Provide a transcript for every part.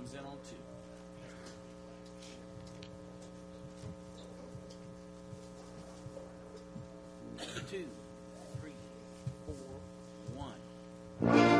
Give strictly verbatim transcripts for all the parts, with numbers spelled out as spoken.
comes in on two. Two, three, four, one.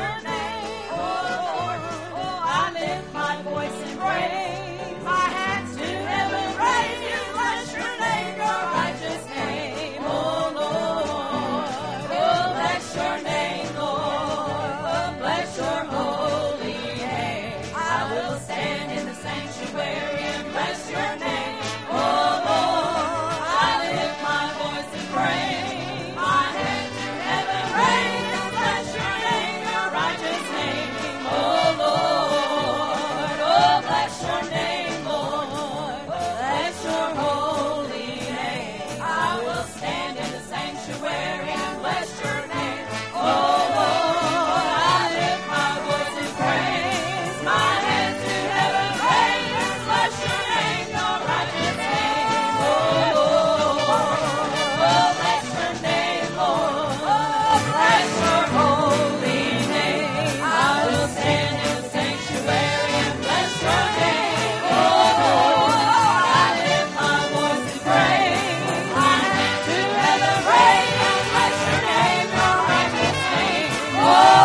your name, oh Lord. Oh, I lift my voice in praise, my hands to heaven raise you, bless your name, your righteous name, oh Lord. Oh, bless your name, Lord. Oh, bless your holy name. I will stand in the sanctuary and bless your name, oh Lord. I lift my voice in praise, my hands to heaven raise, bless your name, your righteous name, oh Lord. Oh, bless your name, Lord. Bless your holy name. I will stand in the sanctuary and bless your name, oh Lord. I lift my voice in praise, my hands to heaven raise, bless your name, your righteous name, oh Lord. Oh, bless your name, Lord. Oh, bless your holy name. I will stand in the sanctuary and bless your name, oh Lord. I lift my voice in praise, my hands to heaven raise, bless your name, your righteous name, oh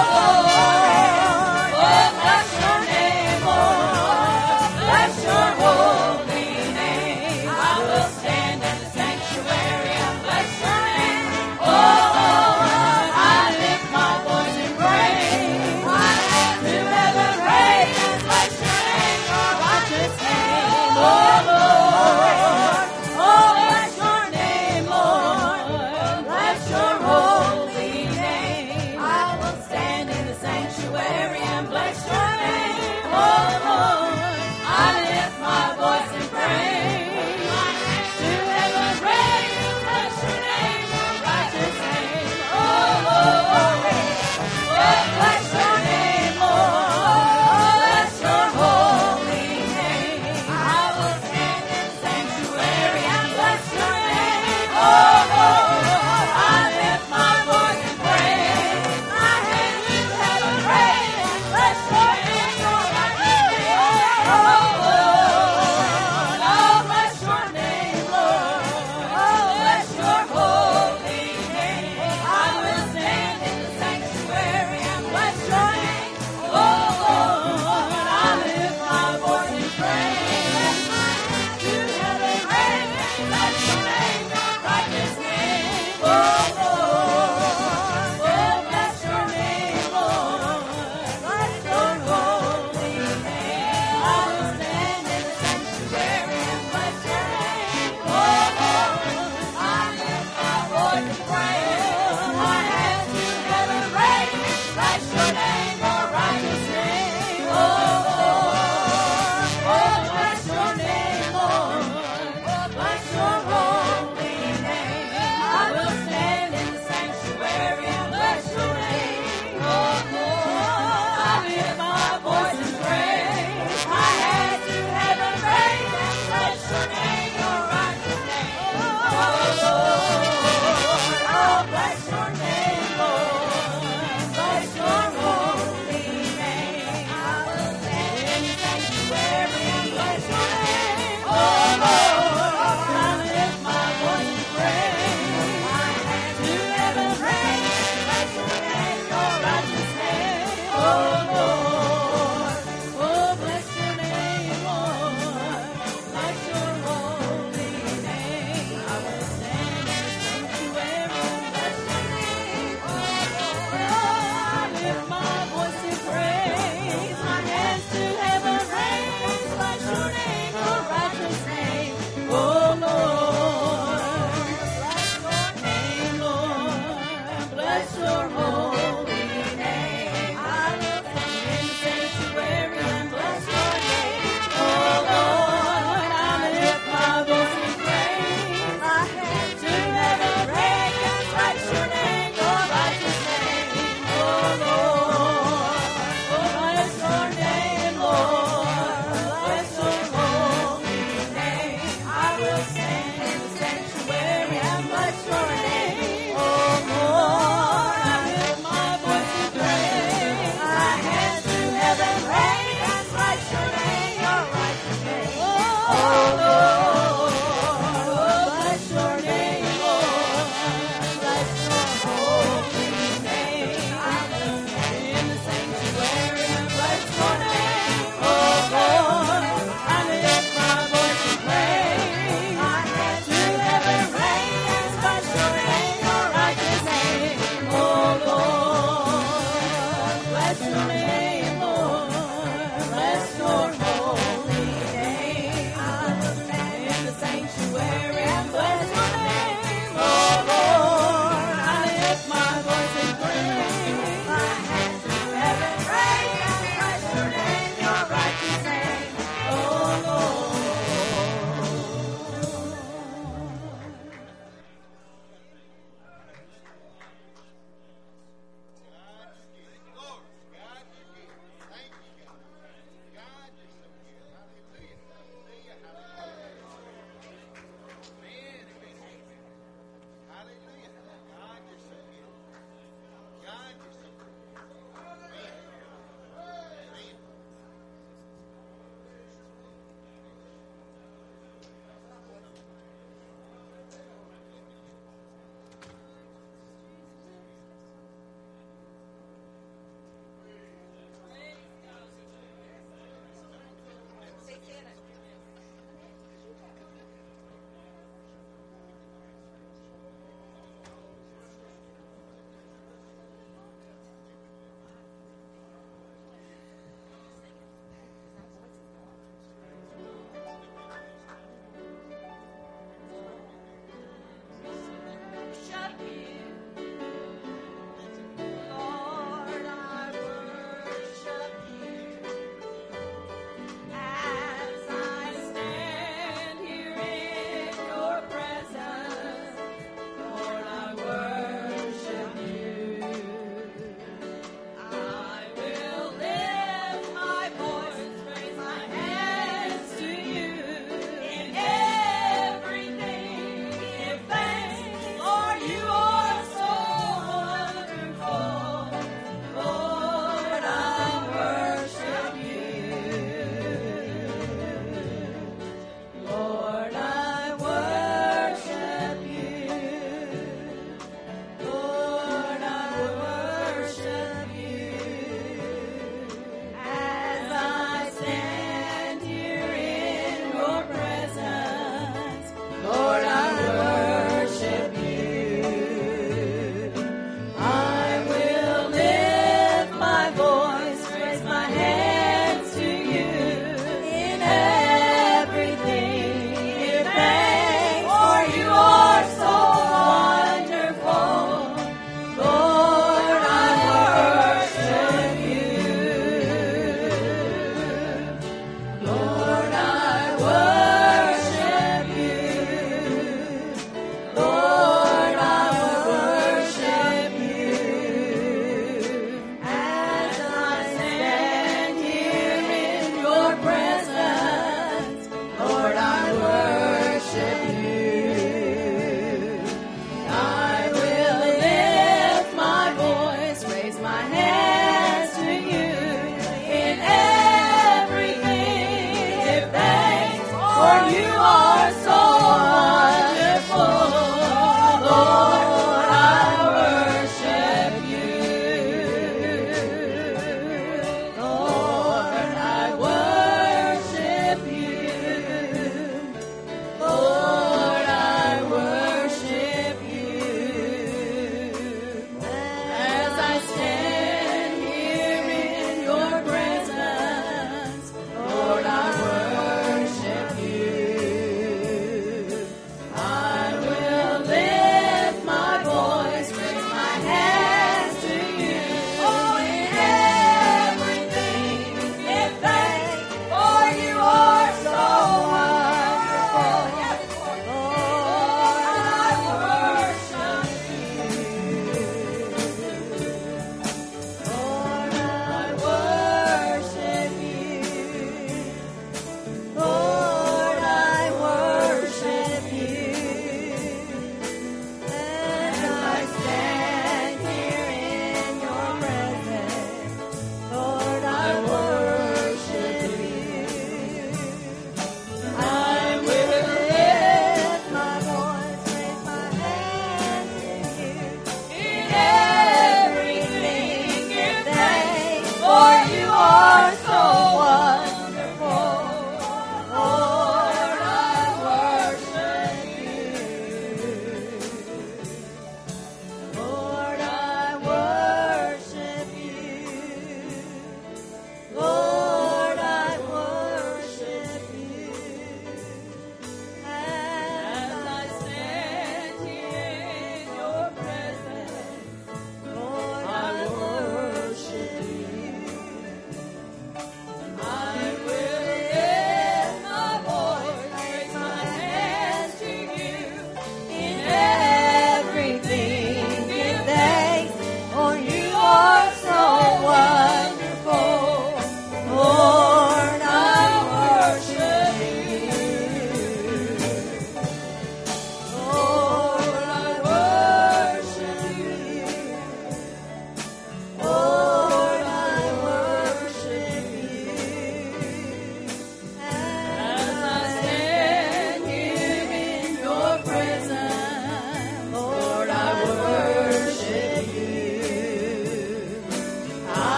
Lord. Oh, bless your name, Lord. Bless your holy name. I will stand in the sanctuary and bless your name, oh Lord. I lift my voice in praise, my hands to heaven raise, bless your name, your righteous name, oh Lord. Oh, bless your name, Lord. Bless your holy name. I will stand in the sanctuary and bless your name, oh Lord. I lift my voice in praise, my hands to heaven raise, bless your name, your righteous name, oh Lord. Oh, bless your name, Lord. Bless your holy name. I will stand in the sanctuary and bless your name, oh Lord. I lift my voice in praise, my hands to heaven raise, bless your name,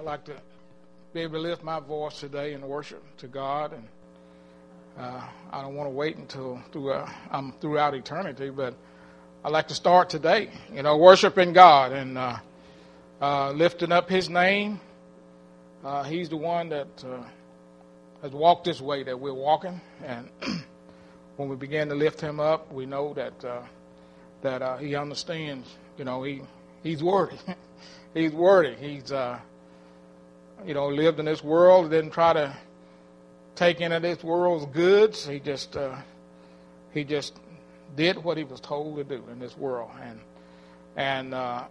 I'd like to be able to lift my voice today in worship to God, and uh, I don't want to wait until through, uh, I'm throughout eternity, but I'd like to start today, you know, worshiping God and uh, uh, lifting up His name. Uh, he's the one that uh, has walked this way that we're walking, and when we begin to lift Him up, we know that uh, that uh, He understands. You know, He He's worthy. He's worthy. He's uh, you know lived in this world, didn't try to take any of this world's goods. He just uh, he just did what He was told to do in this world, and and uh,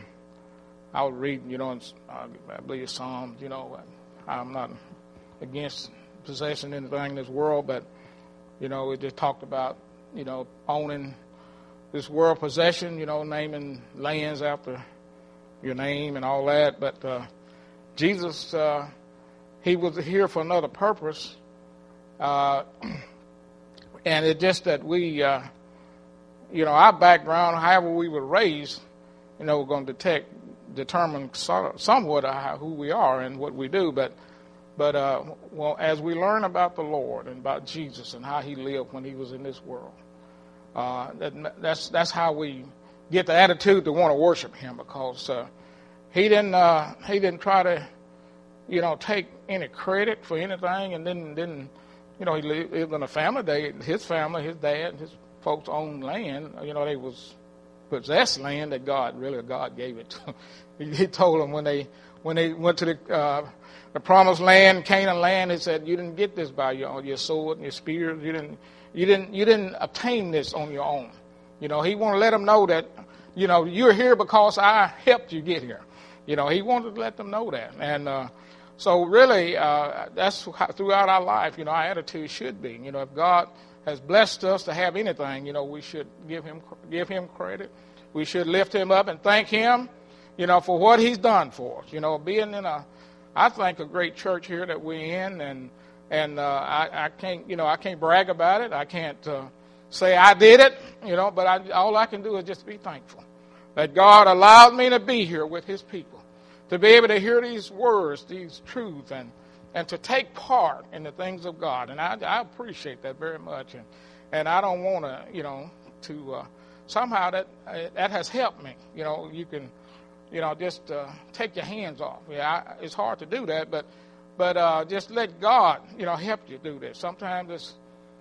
I was reading, you know, in, uh, I believe it's Psalms. You know, I'm not against possessing anything in this world, but you know, it just talked about, you know, owning this world possession, you know, naming lands after your name and all that. But uh, Jesus, uh, He was here for another purpose. Uh, and it's just that we, uh, you know, our background, however we were raised, you know, we're going to detect, determine somewhat how, who we are and what we do. But But uh, well, as we learn about the Lord and about Jesus and how He lived when He was in this world, uh, that, that's that's how we get the attitude to want to worship Him, because uh, He didn't uh, He didn't try to, you know, take any credit for anything, and then then you know, He lived in a family. They, his family, his dad, his folks owned land. You know, they was possessed land that God really God gave it to. he, he told them when they when they went to the uh, The promised land, Canaan land, He said, you didn't get this by your your sword and your spears. You didn't, you didn't, you didn't obtain this on your own. You know, He wanted to let them know that, you know, you're here because I helped you get here. You know, He wanted to let them know that. And uh, so really, uh, that's how, throughout our life, you know, our attitude should be. You know, if God has blessed us to have anything, you know, we should give Him give Him credit. We should lift Him up and thank Him, you know, for what He's done for us. You know, being in a I think a great church here that we're in, and and uh, I, I can't, you know, I can't brag about it. I can't uh, say I did it, you know, but I, all I can do is just be thankful that God allowed me to be here with His people, to be able to hear these words, these truths, and and to take part in the things of God. And I, I appreciate that very much, and and I don't want to, you know, to uh, somehow that uh, that has helped me. You know, you can. You know, just uh, take your hands off. Yeah, I, it's hard to do that, but but uh, just let God, you know, help you do this. Sometimes it's,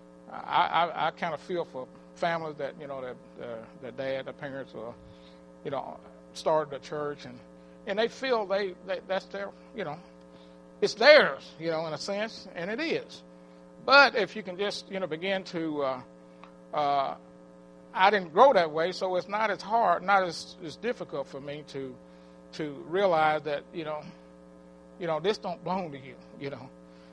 I, I, I kind of feel for families that, you know, that uh, their dad, their parents, or, you know, started a church, and, and they feel they, they that's their, you know, it's theirs, you know, in a sense, and it is. But if you can just, you know, begin to, uh, uh, I didn't grow that way, so it's not as hard, not as, as difficult for me to to realize that, you know, you know, this don't belong to you, you know.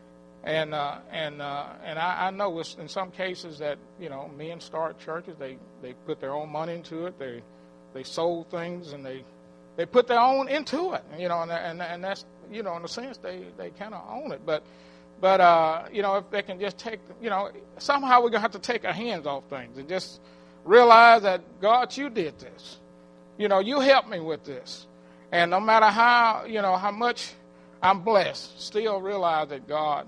And uh, and uh, and I, I know it's in some cases that, you know, men start churches, they, they put their own money into it, they they sold things, and they they put their own into it, you know, and and, and that's, you know, in a sense they, they kind of own it. But but uh, you know, if they can just take, you know, somehow we're gonna have to take our hands off things and just realize that, God, you did this. You know, you helped me with this. And no matter how, you know, how much I'm blessed, still realize that God,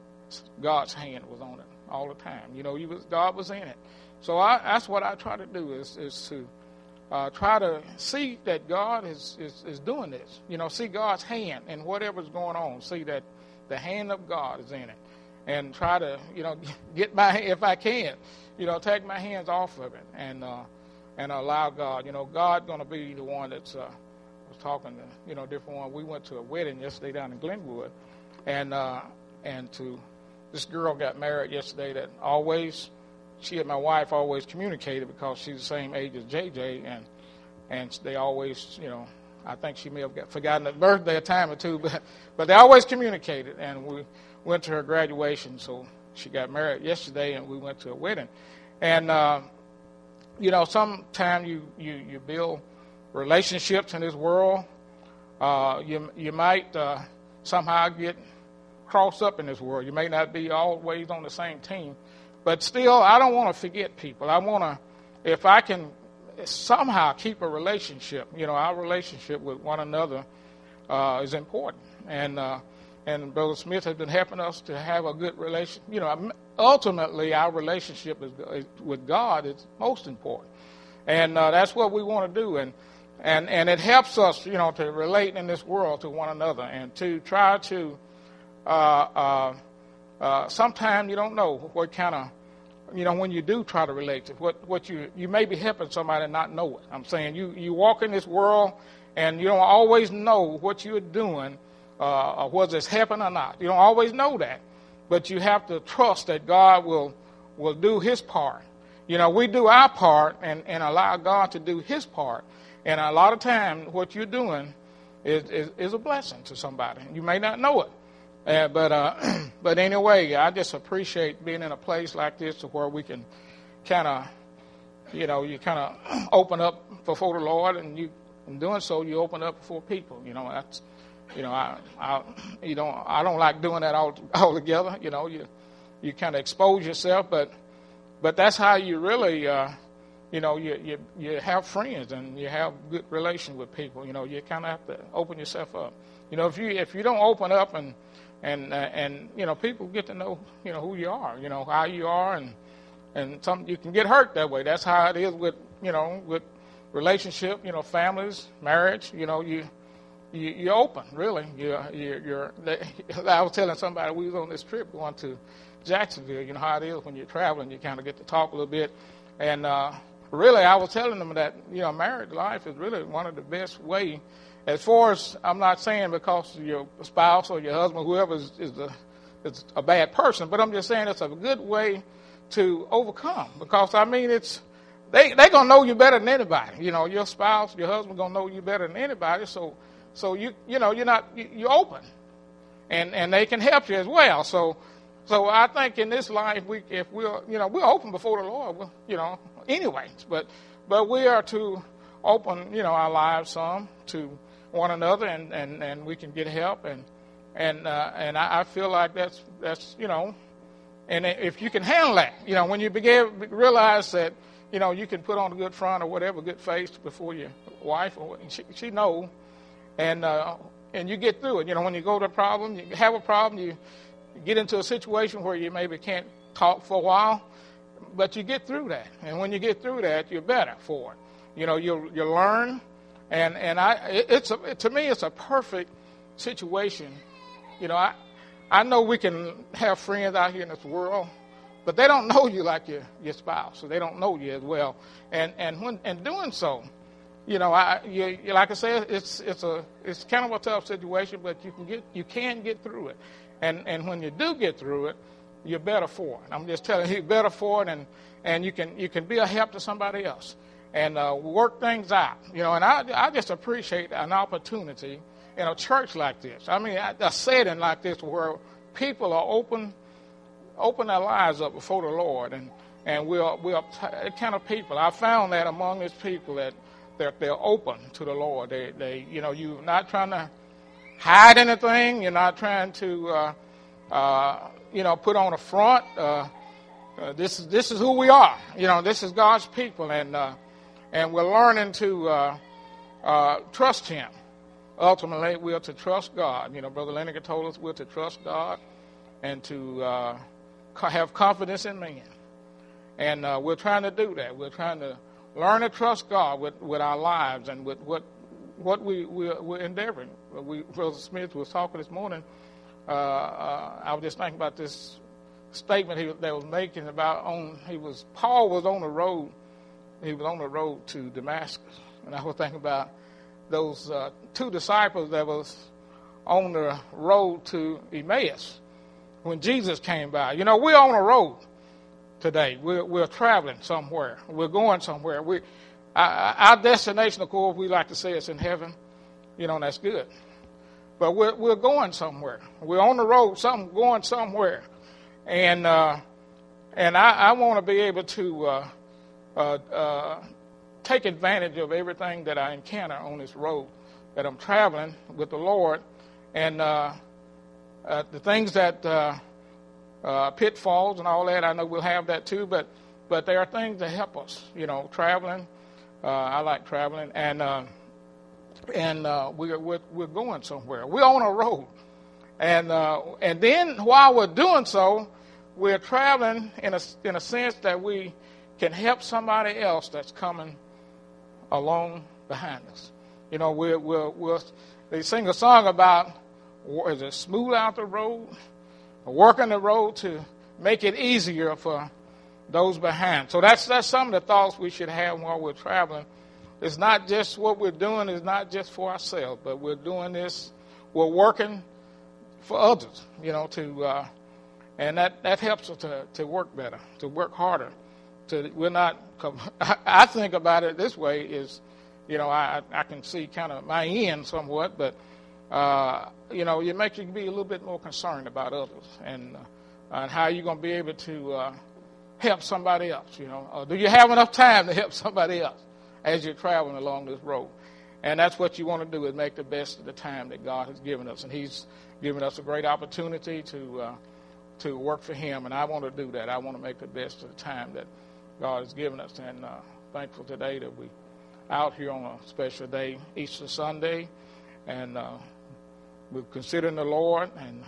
God's hand was on it all the time. You know, he was, God was in it. So I, that's what I try to do is, is to uh, try to see that God is, is, is doing this. You know, see God's hand in whatever's going on. See that the hand of God is in it. And try to, you know, get my, if I can, you know, take my hands off of it and uh, and allow God. You know, God going to be the one that's, uh, I was talking to, you know, different one. We went to a wedding yesterday down in Glenwood, and uh, and to, this girl got married yesterday that always, she and my wife always communicated because she's the same age as J J, and and they always, you know, I think she may have got, forgotten the birthday a time or two, but but they always communicated, and we went to her graduation, so she got married yesterday, and we went to a wedding. And, uh, you know, sometimes you, you, you build relationships in this world. Uh, you you might uh, somehow get crossed up in this world. You may not be always on the same team. But still, I don't want to forget people. I want to, if I can somehow keep a relationship, you know, our relationship with one another, uh, is important. And uh, and Brother Smith has been helping us to have a good relation. You know, ultimately, our relationship is, with God is most important, and uh, that's what we want to do. And and and it helps us, you know, to relate in this world to one another and to try to. Uh, uh, uh, sometimes you don't know what kind of, you know, when you do try to relate to what what you you may be helping somebody and not know it. I'm saying you you walk in this world and you don't always know what you're doing. Uh, whether it's helping or not. You don't always know that. But you have to trust that God will will do his part. You know, we do our part and, and allow God to do his part. And a lot of times what you're doing is, is, is a blessing to somebody. You may not know it. Uh, but uh, but anyway, I just appreciate being in a place like this to where we can kind of, you know, you kind of open up before the Lord. And you, in doing so, you open up before people. You know, that's... You know, I, I, you know, I don't like doing that all altogether. You know, you, you kind of expose yourself, but, but that's how you really, uh, you know, you, you, you have friends and you have good relations with people. You know, you kind of have to open yourself up. You know, if you if you don't open up and and uh, and you know, people get to know, you know, who you are. You know, how you are, and and some you can get hurt that way. That's how it is with, you know, with relationship. You know, families, marriage. You know, you. You, you're open, really. You're, you're, you're, I was telling somebody we was on this trip going to Jacksonville. You know how it is when you're traveling. You kind of get to talk a little bit. And uh, really, I was telling them that, you know, married life is really one of the best way. As far as, I'm not saying because your spouse or your husband, whoever is, is, a, is a bad person, but I'm just saying it's a good way to overcome. Because, I mean, it's, they they going to know you better than anybody. You know, your spouse, your husband going to know you better than anybody. So, So you you know you're not you, you're open, and and they can help you as well. So so I think in this life we if we're you know we're open before the Lord, we're, you know anyways. But but we are to open you know our lives some to one another, and, and, and we can get help, and and uh, and I, I feel like that's that's you know, and if you can handle that, you know, when you begin realize that you know you can put on a good front or whatever, good face before your wife, or she she knows. And uh, and you get through it. You know, when you go to a problem, you have a problem, you, you get into a situation where you maybe can't talk for a while, but you get through that. And when you get through that, you're better for it. You know, you you learn, and and I it, it's a, it, to me it's a perfect situation. You know, I I know we can have friends out here in this world, but they don't know you like your your spouse, so they don't know you as well. And and when and doing so. You know, I you, like I said, it's it's a it's kind of a tough situation, but you can get you can get through it, and and when you do get through it, you're better for it. I'm just telling you, you're better for it, and and you can you can be a help to somebody else, and uh, work things out. You know, and I I just appreciate an opportunity in a church like this. I mean, a, a setting like this where people are open open their lives up before the Lord, and and we're we're the kind of people. I found that among these people that. They're, they're open to the Lord. They, they, you know, you're not trying to hide anything. You're not trying to, uh, uh, you know, put on a front. Uh, uh, this is this is who we are. You know, this is God's people, and uh, and we're learning to uh, uh, trust Him. Ultimately, we're to trust God. You know, Brother Lenniger told us we're to trust God and to uh, have confidence in man. And uh, we're trying to do that. We're trying to learn to trust God with, with our lives and with what what we, we're, we're endeavoring. We, Brother Smith was talking this morning. Uh, uh, I was just thinking about this statement he that was making about on he was Paul was on the road. He was on the road to Damascus, and I was thinking about those uh, two disciples that was on the road to Emmaus when Jesus came by. You know, we're on a road today. We're, we're traveling somewhere. We're going somewhere. We, our, our destination, of course, we like to say it's in heaven. You know, and that's good. But we're we're going somewhere. We're on the road, something going somewhere, and uh, and I, I want to be able to uh, uh, uh, take advantage of everything that I encounter on this road that I'm traveling with the Lord, and uh, uh, the things that uh, uh, pitfalls and all that. I know we'll have that too, but but there are things that help us. You know, traveling. Uh, I like traveling, and uh, and uh, we're, we're we're going somewhere. We're on a road, and uh, and then while we're doing so, we're traveling in a in a sense that we can help somebody else that's coming along behind us. You know, we're we're, we're they sing a song about is it smooth out the road, working the road to make it easier for those behind. So that's that's some of the thoughts we should have while we're traveling. It's not just what we're doing is not just for ourselves, but we're doing this. We're working for others. You know, to uh, and that, that helps us to to work better, to work harder. To we're not. I think about it this way: is you know I I can see kind of my end somewhat, but uh, you know it makes you be a little bit more concerned about others and uh, and how you're going to be able to uh, help somebody else. You know, or do you have enough time to help somebody else as you're traveling along this road? And that's what you want to do, is make the best of the time that God has given us. And he's given us a great opportunity to uh, to work for him, and I want to do that. I want to make the best of the time that God has given us. And uh, thankful today that we out here on a special day, Easter Sunday, and uh, we're considering the Lord, and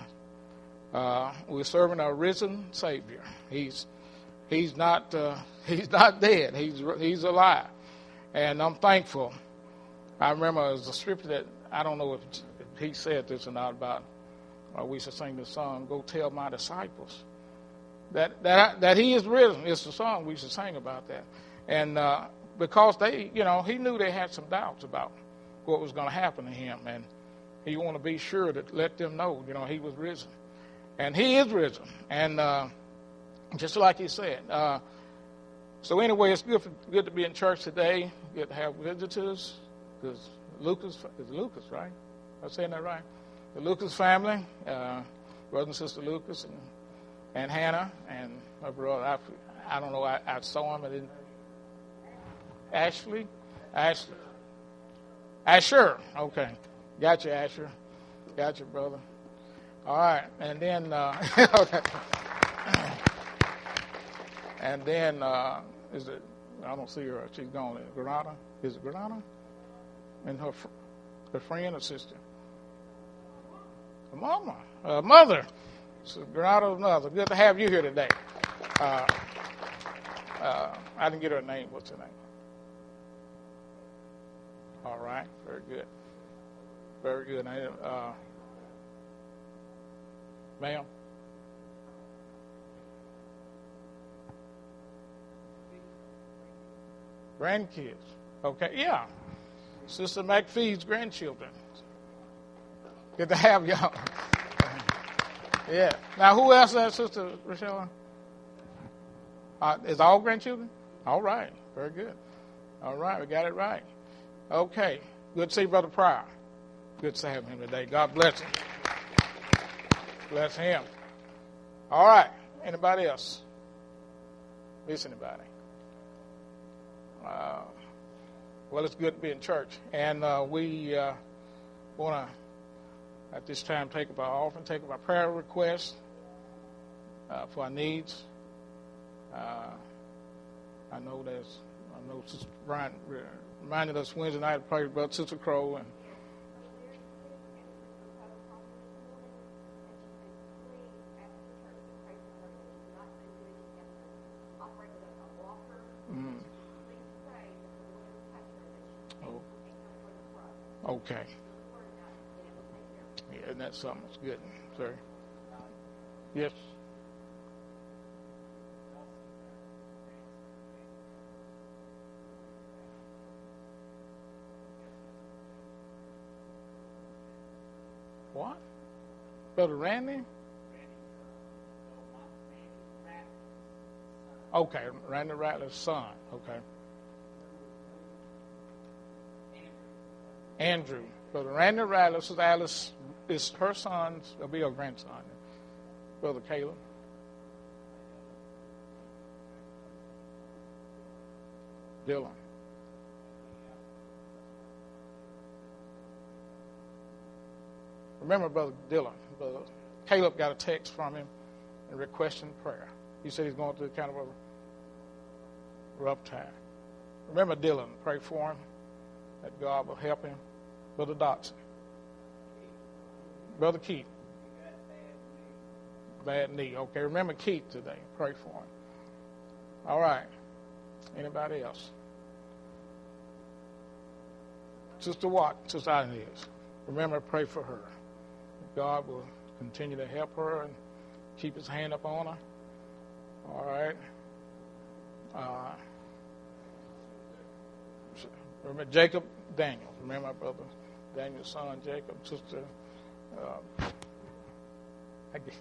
uh, we're serving our risen Savior. He's he's not uh, he's not dead. He's he's alive. And I'm thankful. I remember it was a scripture that, I don't know if, if he said this or not, about, uh, we used to sing this song, Go Tell My Disciples, that that that he is risen. It's the song we used to sing about that. And uh, because they, you know, he knew they had some doubts about what was going to happen to him. And he wanted to be sure to let them know, you know, he was risen. And he is risen. And uh, just like he said, uh, so anyway, it's good for, good to be in church today. Good to have visitors. Because Lucas is Lucas, right? Am I saying that right? The Lucas family, uh, brother and sister Lucas, and, and Hannah, and my brother. I, I don't know. I, I saw him. I didn't. Ashley, Ashley, Asher. Okay, got you, Asher. Got you, brother. All right, and then uh, okay. And then uh, is it? I don't see her. She's gone. Granada. Is it Granada? And her her friend or sister? Her mama. Uh, mother. So Granada's mother. Good to have you here today. Uh, uh, I didn't get her name. What's her name? All right. Very good. Very good. Uh, ma'am? Grandkids. Okay, yeah. Sister McPhee's grandchildren. Good to have y'all. Yeah. Now, who else is Sister Rochelle? Uh, is all grandchildren? All right. Very good. All right. We got it right. Okay. Good to see Brother Pryor. Good to have him today. God bless him. Bless him. All right. Anybody else? Miss anybody? Uh, well, it's good to be in church. And uh, we uh, want to, at this time, take up our offering, take up our prayer requests uh, for our needs. Uh, I know there's, I know Sister Brian reminded us Wednesday night to pray about Sister Crow. And okay. Yeah, isn't that something that's good, sir? Yes. What? Brother Randy? Okay, Randy Rattler's son. Okay. Andrew. Brother Randy Rattler, Sister Alice is her son, it'll be her grandson. Brother Caleb. Dylan. Remember Brother Dylan. Brother Caleb got a text from him and requesting prayer. He said he's going through kind of a rough time. Remember Dylan. Pray for him, that God will help him. Brother Dotson. Brother Keith. Bad knee. Okay, remember Keith today. Pray for him. All right. Anybody else? Sister Watt, Sister Inez. Remember, pray for her. God will continue to help her and keep his hand up on her. All right. Uh, remember Jacob Daniel. Remember my brother Daniel's son, Jacob. Sister, uh, I guess.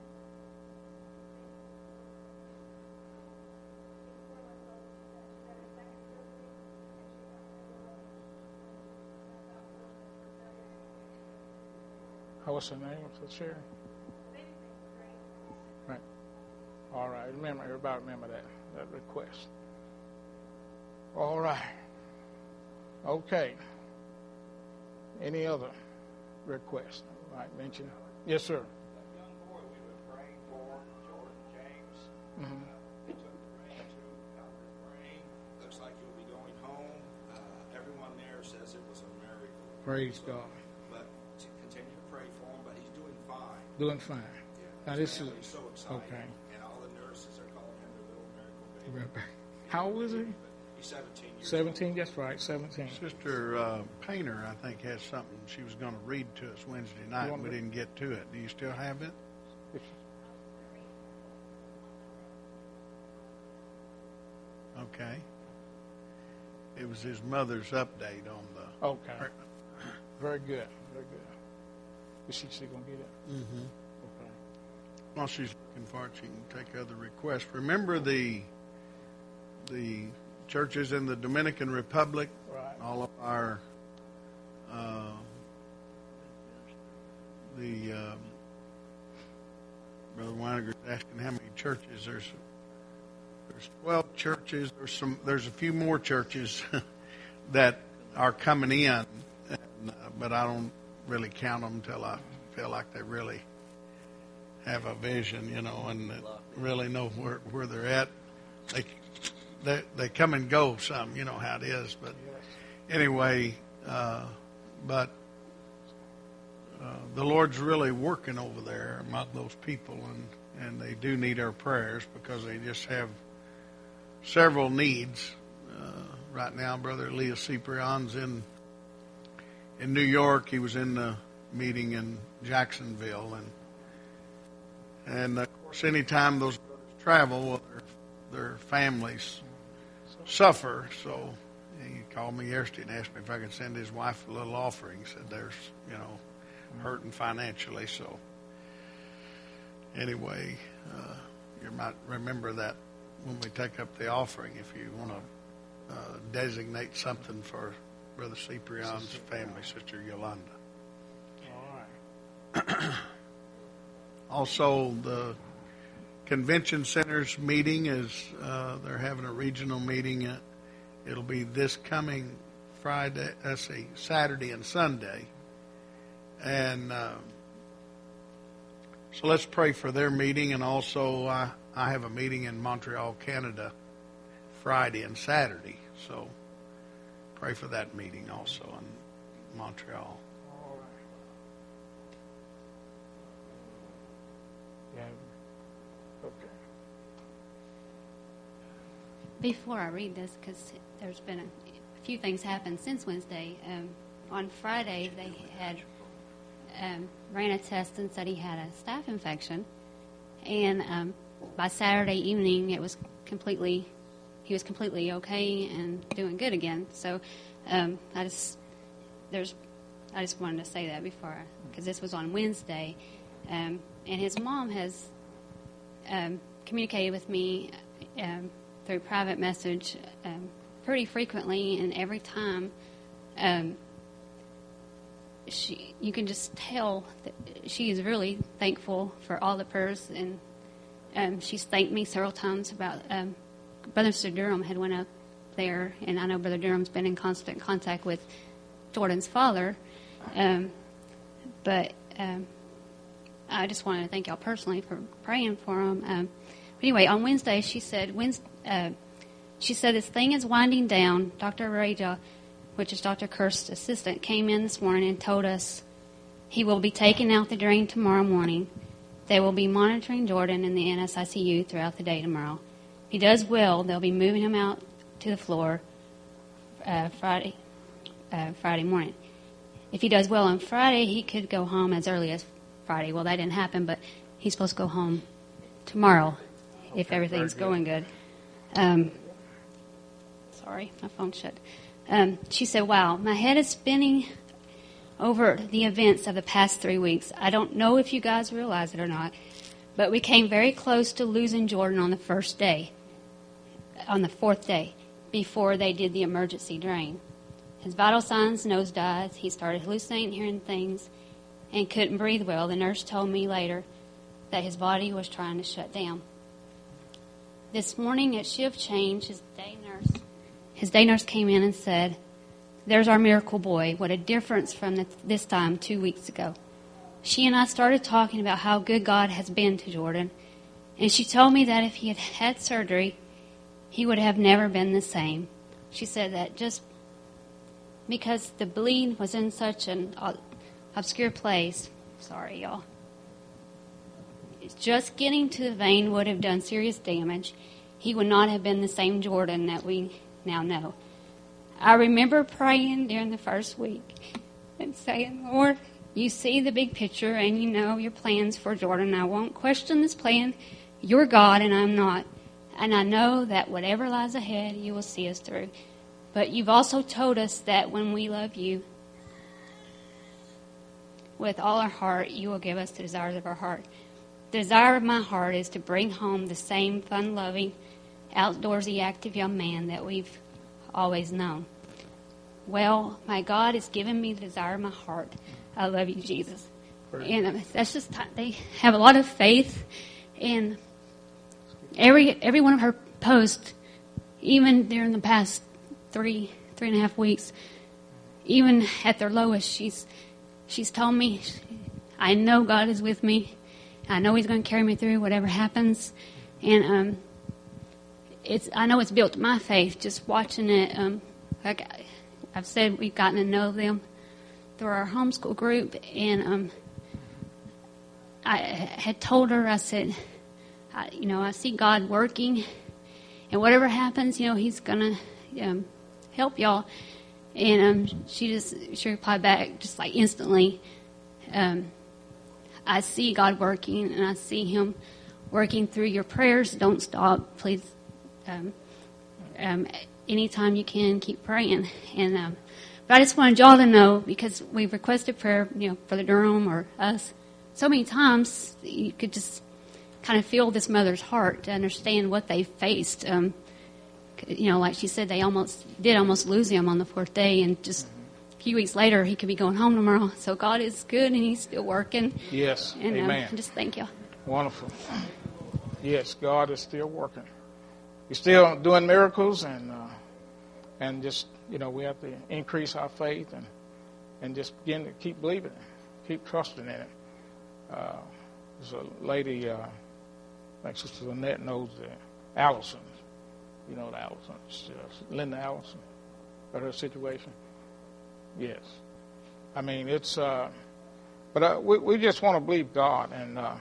What's her name? What's the chair? Right. All right. Remember, everybody remember that, that request. All right. Okay. Any other requests? Right, mention. Yes, sir. That young boy we were praying for, Jordan James, Mm-hmm. uh, he took the brain tube out of his brain. Looks like he'll be going home. Uh, everyone there says it was a miracle. Praise So, God. But to continue to pray for him, but he's doing fine. Doing fine. Yeah. Now His this is family's so excited. okay. And all the nurses are calling him the little miracle baby. How old is he? He's seventeen years Seventeen. That's right. Seventeen. Sister uh, Painter, I think, has something she was going to read to us Wednesday night. want We me- didn't get to it. Do you still have it? Okay. It was his mother's update on the. Okay. Very good. Very good. Is she still gonna get it? Mm-hmm. Okay. While she's looking for it, she can take other requests. Remember the the churches in the Dominican Republic. Right. All of our uh, the um, Brother Weiniger's asking how many churches. There's there's twelve churches. There's some. There's a few more churches that are coming in, and, uh, but I don't really count them until I feel like they really have a vision, you know, and really know where where they're at. They they they come and go some, you know how it is. But anyway, uh, but uh, the Lord's really working over there among those people, and, and they do need our prayers because they just have several needs. Uh, right now, Brother Leo Ciprian's in in New York. He was in the meeting in Jacksonville, and and of course, anytime those brothers travel, well, their their families suffer. So he called me yesterday and asked me if I could send his wife a little offering. He said there's, you know, hurting financially. So anyway, uh, you might remember that when we take up the offering, if you want to uh, designate something for Brother Ciprian's family, Sister Yolanda. All right. Also, the convention center's meeting is, uh, they're having a regional meeting. Uh, it'll be this coming Friday, let's see, Saturday and Sunday. And uh, so let's pray for their meeting. And also, uh, I have a meeting in Montreal, Canada, Friday and Saturday. So pray for that meeting also in Montreal. All right. Yeah. Okay. Before I read this, because there's been a, a few things happened since Wednesday. Um, on Friday, they had um, ran a test and said he had a staph infection, and um, by Saturday evening, it was completely he was completely okay and doing good again. So um, I just there's I just wanted to say that before, because this was on Wednesday, um, and his mom has um, communicated with me um, through private message um, pretty frequently, and every time um, she, you can just tell that she is really thankful for all the prayers, and um, she's thanked me several times about um, Brother Sir Durham had went up there, and I know Brother Durham's been in constant contact with Jordan's father, um, but um, I just wanted to thank y'all personally for praying for him. Um, but anyway, on Wednesday, she said, Wednesday, uh, she said, this thing is winding down. Doctor Raja which is Doctor Kirst's assistant, came in this morning and told us he will be taking out the drain tomorrow morning. They will be monitoring Jordan in the N S I C U throughout the day tomorrow. If he does well, they'll be moving him out to the floor uh, Friday, uh, Friday morning. If he does well on Friday, he could go home as early as Friday. Well, that didn't happen, but he's supposed to go home tomorrow if everything's going good. Um, sorry, my phone shut. Um, she said, wow, my head is spinning over the events of the past three weeks. I don't know if you guys realize it or not, but we came very close to losing Jordan on the first day, on the fourth day, before they did the emergency drain. His vital signs nosedived. He started hallucinating, hearing things, and couldn't breathe well. The nurse told me later that his body was trying to shut down. This morning at shift change, his day nurse, his day nurse came in and said, there's our miracle boy. What a difference from the, this time two weeks ago. She and I started talking about how good God has been to Jordan, and she told me that if he had had surgery, he would have never been the same. She said that just because the bleed was in such an obscure place, sorry y'all, just getting to the vein would have done serious damage. He would not have been the same Jordan that we now know. I remember praying during the first week and saying, Lord, you see the big picture and you know your plans for Jordan. I won't question this plan. You're God and I'm not. And I know that whatever lies ahead, you will see us through. But you've also told us that when we love you with all our heart, you will give us the desires of our heart. The desire of my heart is to bring home the same fun-loving, outdoorsy, active young man that we've always known. Well, my God has given me the desire of my heart. I love you, Jesus. Right. And um, that's just, they have a lot of faith. And every every one of her posts, even during the past three, three and a half weeks, even at their lowest, she's she's told me, I know God is with me. I know He's going to carry me through whatever happens. And um, it's I know it's built my faith just watching it. Um, like I've said, we've gotten to know them through our homeschool group. And um, I had told her, I said, I, you know, I see God working. And whatever happens, you know, He's going to um, help y'all. And um, she just she replied back just like instantly, um, I see God working, and I see Him working through your prayers. Don't stop. Please, um, um, anytime you can, keep praying. And um, but I just wanted y'all to know, because we've requested prayer, you know, for the Durham or us so many times, you could just kind of feel this mother's heart to understand what they faced. Um, you know, like she said, they almost did almost lose him on the fourth day, and just a few weeks later, he could be going home tomorrow. So God is good, and He's still working. Yes, and, amen. Uh, just thank you. Wonderful. Yes, God is still working. He's still doing miracles, and uh, and just, you know, we have to increase our faith and and just begin to keep believing, keep trusting in it. Uh, there's a lady, uh, I think Sister Lynette knows the Allisons. You know the Allisons, uh, Linda Allison, about her situation. Yes. I mean, it's, uh, but uh, we, we just want to believe God and uh,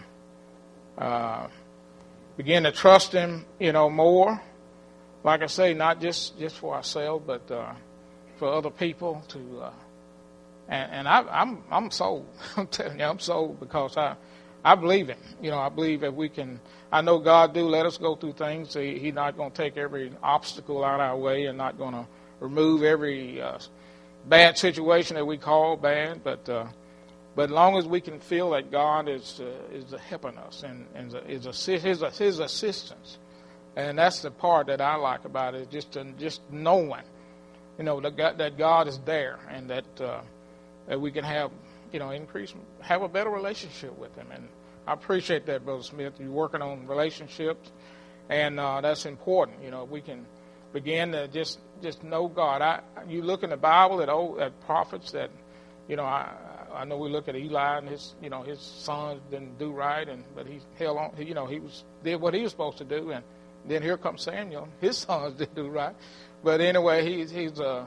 uh, begin to trust Him, you know, more. Like I say, not just, just for ourselves, but uh, for other people to, uh, and, and I, I'm I'm sold. I'm telling you, I'm sold because I, I believe Him. You know, I believe that we can, I know God do let us go through things. He, He's not going to take every obstacle out of our way and not going to remove every uh, bad situation that we call bad, but uh, but as long as we can feel that God is uh, is helping us and, and is assist, his his assistance, and that's the part that I like about it, just to, just knowing, you know, that God, that God is there, and that uh, that we can have, you know, increase, have a better relationship with Him. And I appreciate that, Brother Smith. You're working on relationships, and uh, that's important. You know, we can begin to just just know God. I you look in the Bible at old at prophets that, you know, I I know we look at Eli and his, you know, his sons didn't do right, and but he held on. You know, he was did what he was supposed to do, and then here comes Samuel. His sons didn't do right, but anyway, he's he's uh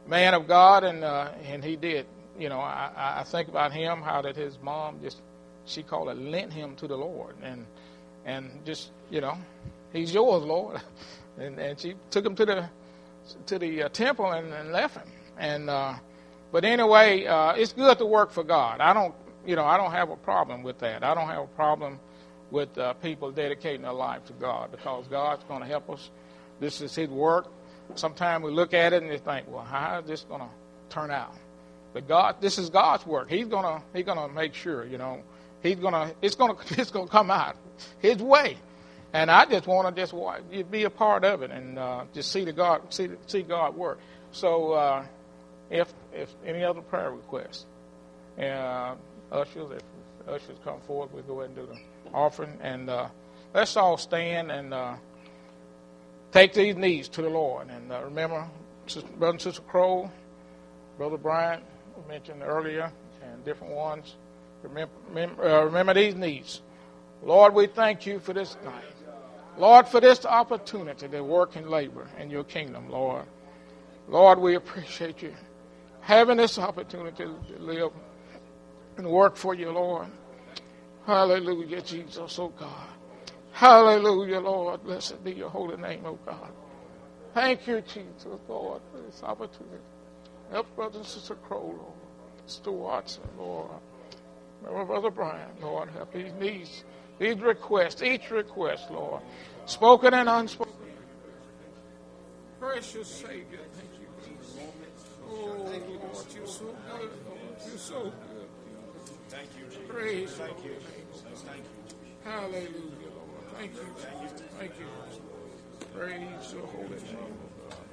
man of God, and uh, and he did. You know, I, I think about him, how that his mom just, she called it, lent him to the Lord. And and just, you know, he's yours, Lord. And and she took him to the to the uh, temple and, and left him. And uh, but anyway, uh, it's good to work for God. I don't, you know, I don't have a problem with that. I don't have a problem with uh, people dedicating their life to God, because God's going to help us. This is His work. Sometimes we look at it and we think, well, how is this going to turn out? But God, this is God's work. He's gonna He's gonna make sure, you know, He's gonna it's gonna it's gonna come out His way. And I just want to just be a part of it and uh, just see the God see see God work. So uh, if if any other prayer requests, uh, ushers, if ushers come forward, we'll go ahead and do the offering. And uh, let's all stand and uh, take these needs to the Lord. And uh, remember, Sister, Brother and Sister Crow, Brother Bryant, we mentioned earlier, and different ones. Remember, remember, uh, remember these needs. Lord, we thank you for this night. Lord, for this opportunity to work and labor in your kingdom, Lord. Lord, we appreciate you having this opportunity to live and work for you, Lord. Hallelujah, Jesus, oh God. Hallelujah, Lord. Blessed be your holy name, oh God. Thank you, Jesus, Lord, for this opportunity. Help Brother and Sister Crow, Lord. Sister Watson, Lord. Remember Brother Brian, Lord. Help his needs. These requests, each request, Lord, spoken and unspoken. Precious Savior, thank you, Jesus. Oh, Lord, you're so good, Lord. You're so good. Thank you, Jesus. Praise Thank you, you. Jesus. Thank you. Hallelujah, Lord. Thank you, Jesus. Thank you. Praise your holy name, oh God.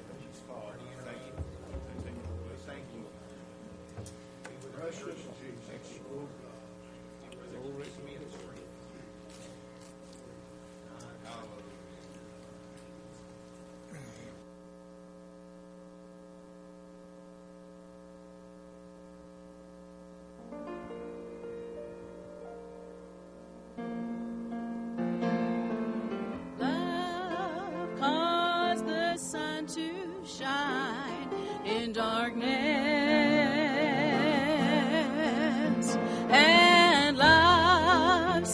Thank you. Precious Jesus, oh God. Glory to you. Love caused the sun to shine in darkness, and love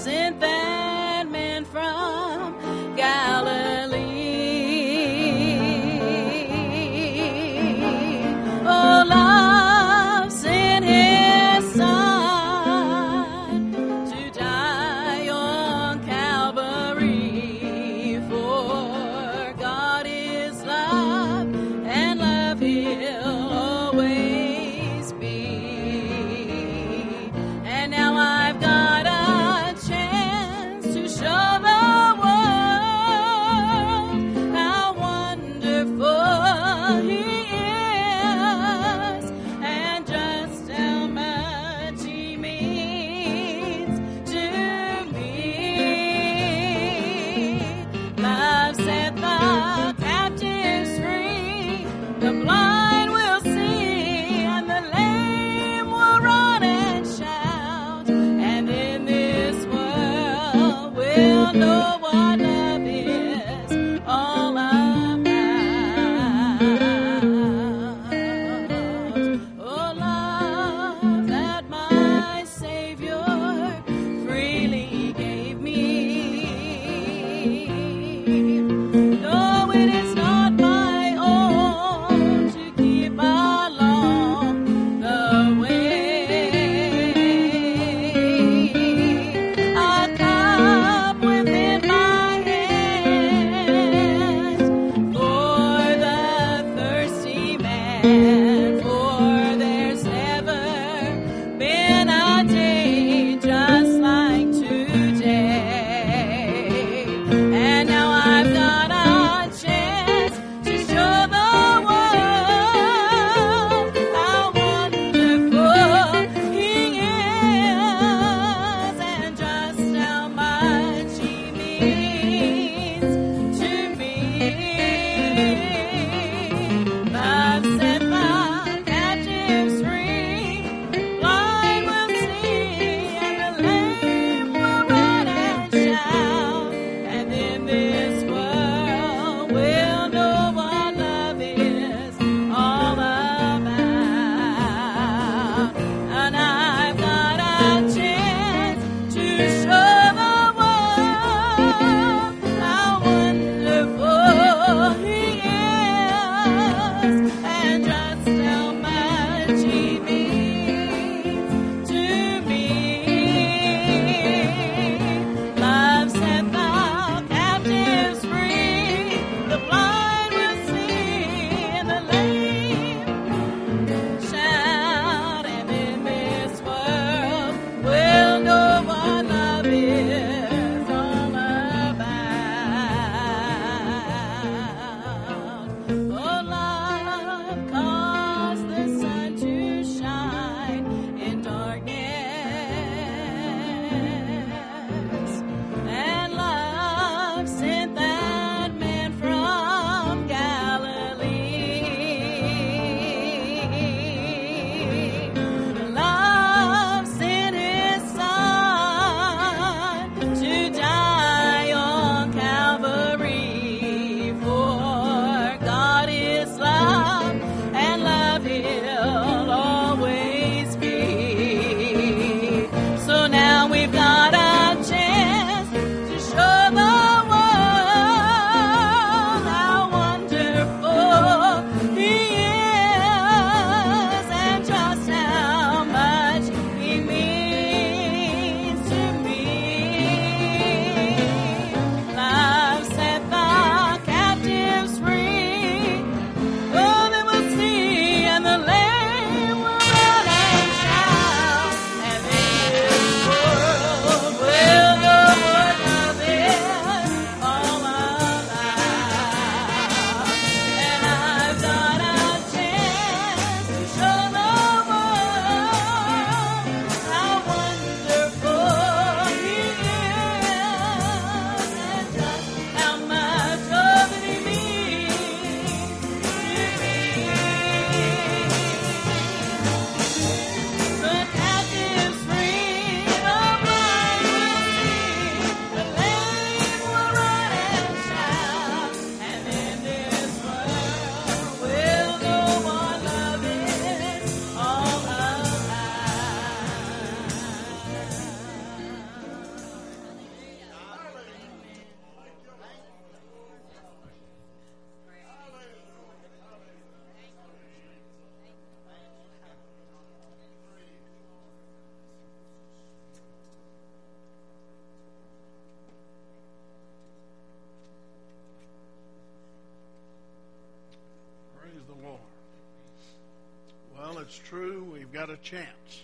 it's true, we've got a chance.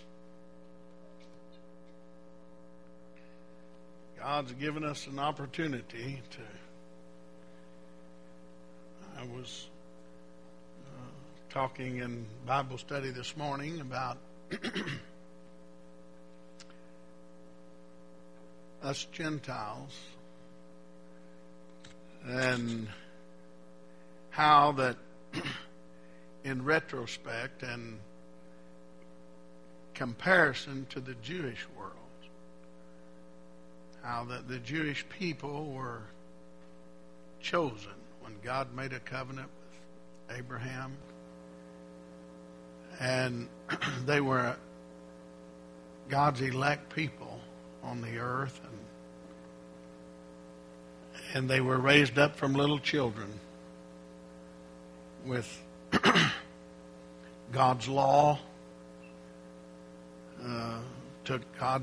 God's given us an opportunity to. I was uh, talking in Bible study this morning about us Gentiles and how that in retrospect and comparison to the Jewish world, how that the Jewish people were chosen when God made a covenant with Abraham, and they were God's elect people on the earth, and and they were raised up from little children with God's law. Uh, took God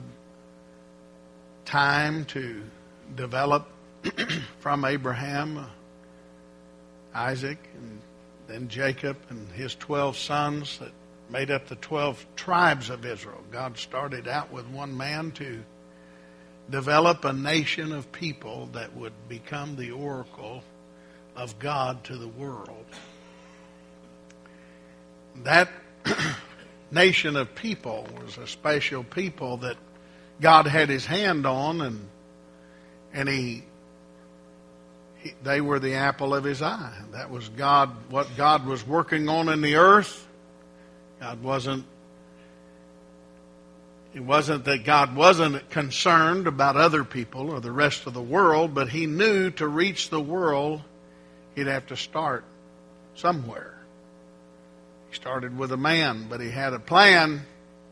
time to develop from Abraham, uh, Isaac, and then Jacob and his twelve sons that made up the twelve tribes of Israel. God started out with one man to develop a nation of people that would become the oracle of God to the world. That nation of people was a special people that God had his hand on, and and he, he they were the apple of his eye. That was God, what God was working on in the earth. God wasn't it wasn't that God wasn't concerned about other people or the rest of the world, but he knew to reach the world he'd have to start somewhere. He started with a man, but he had a plan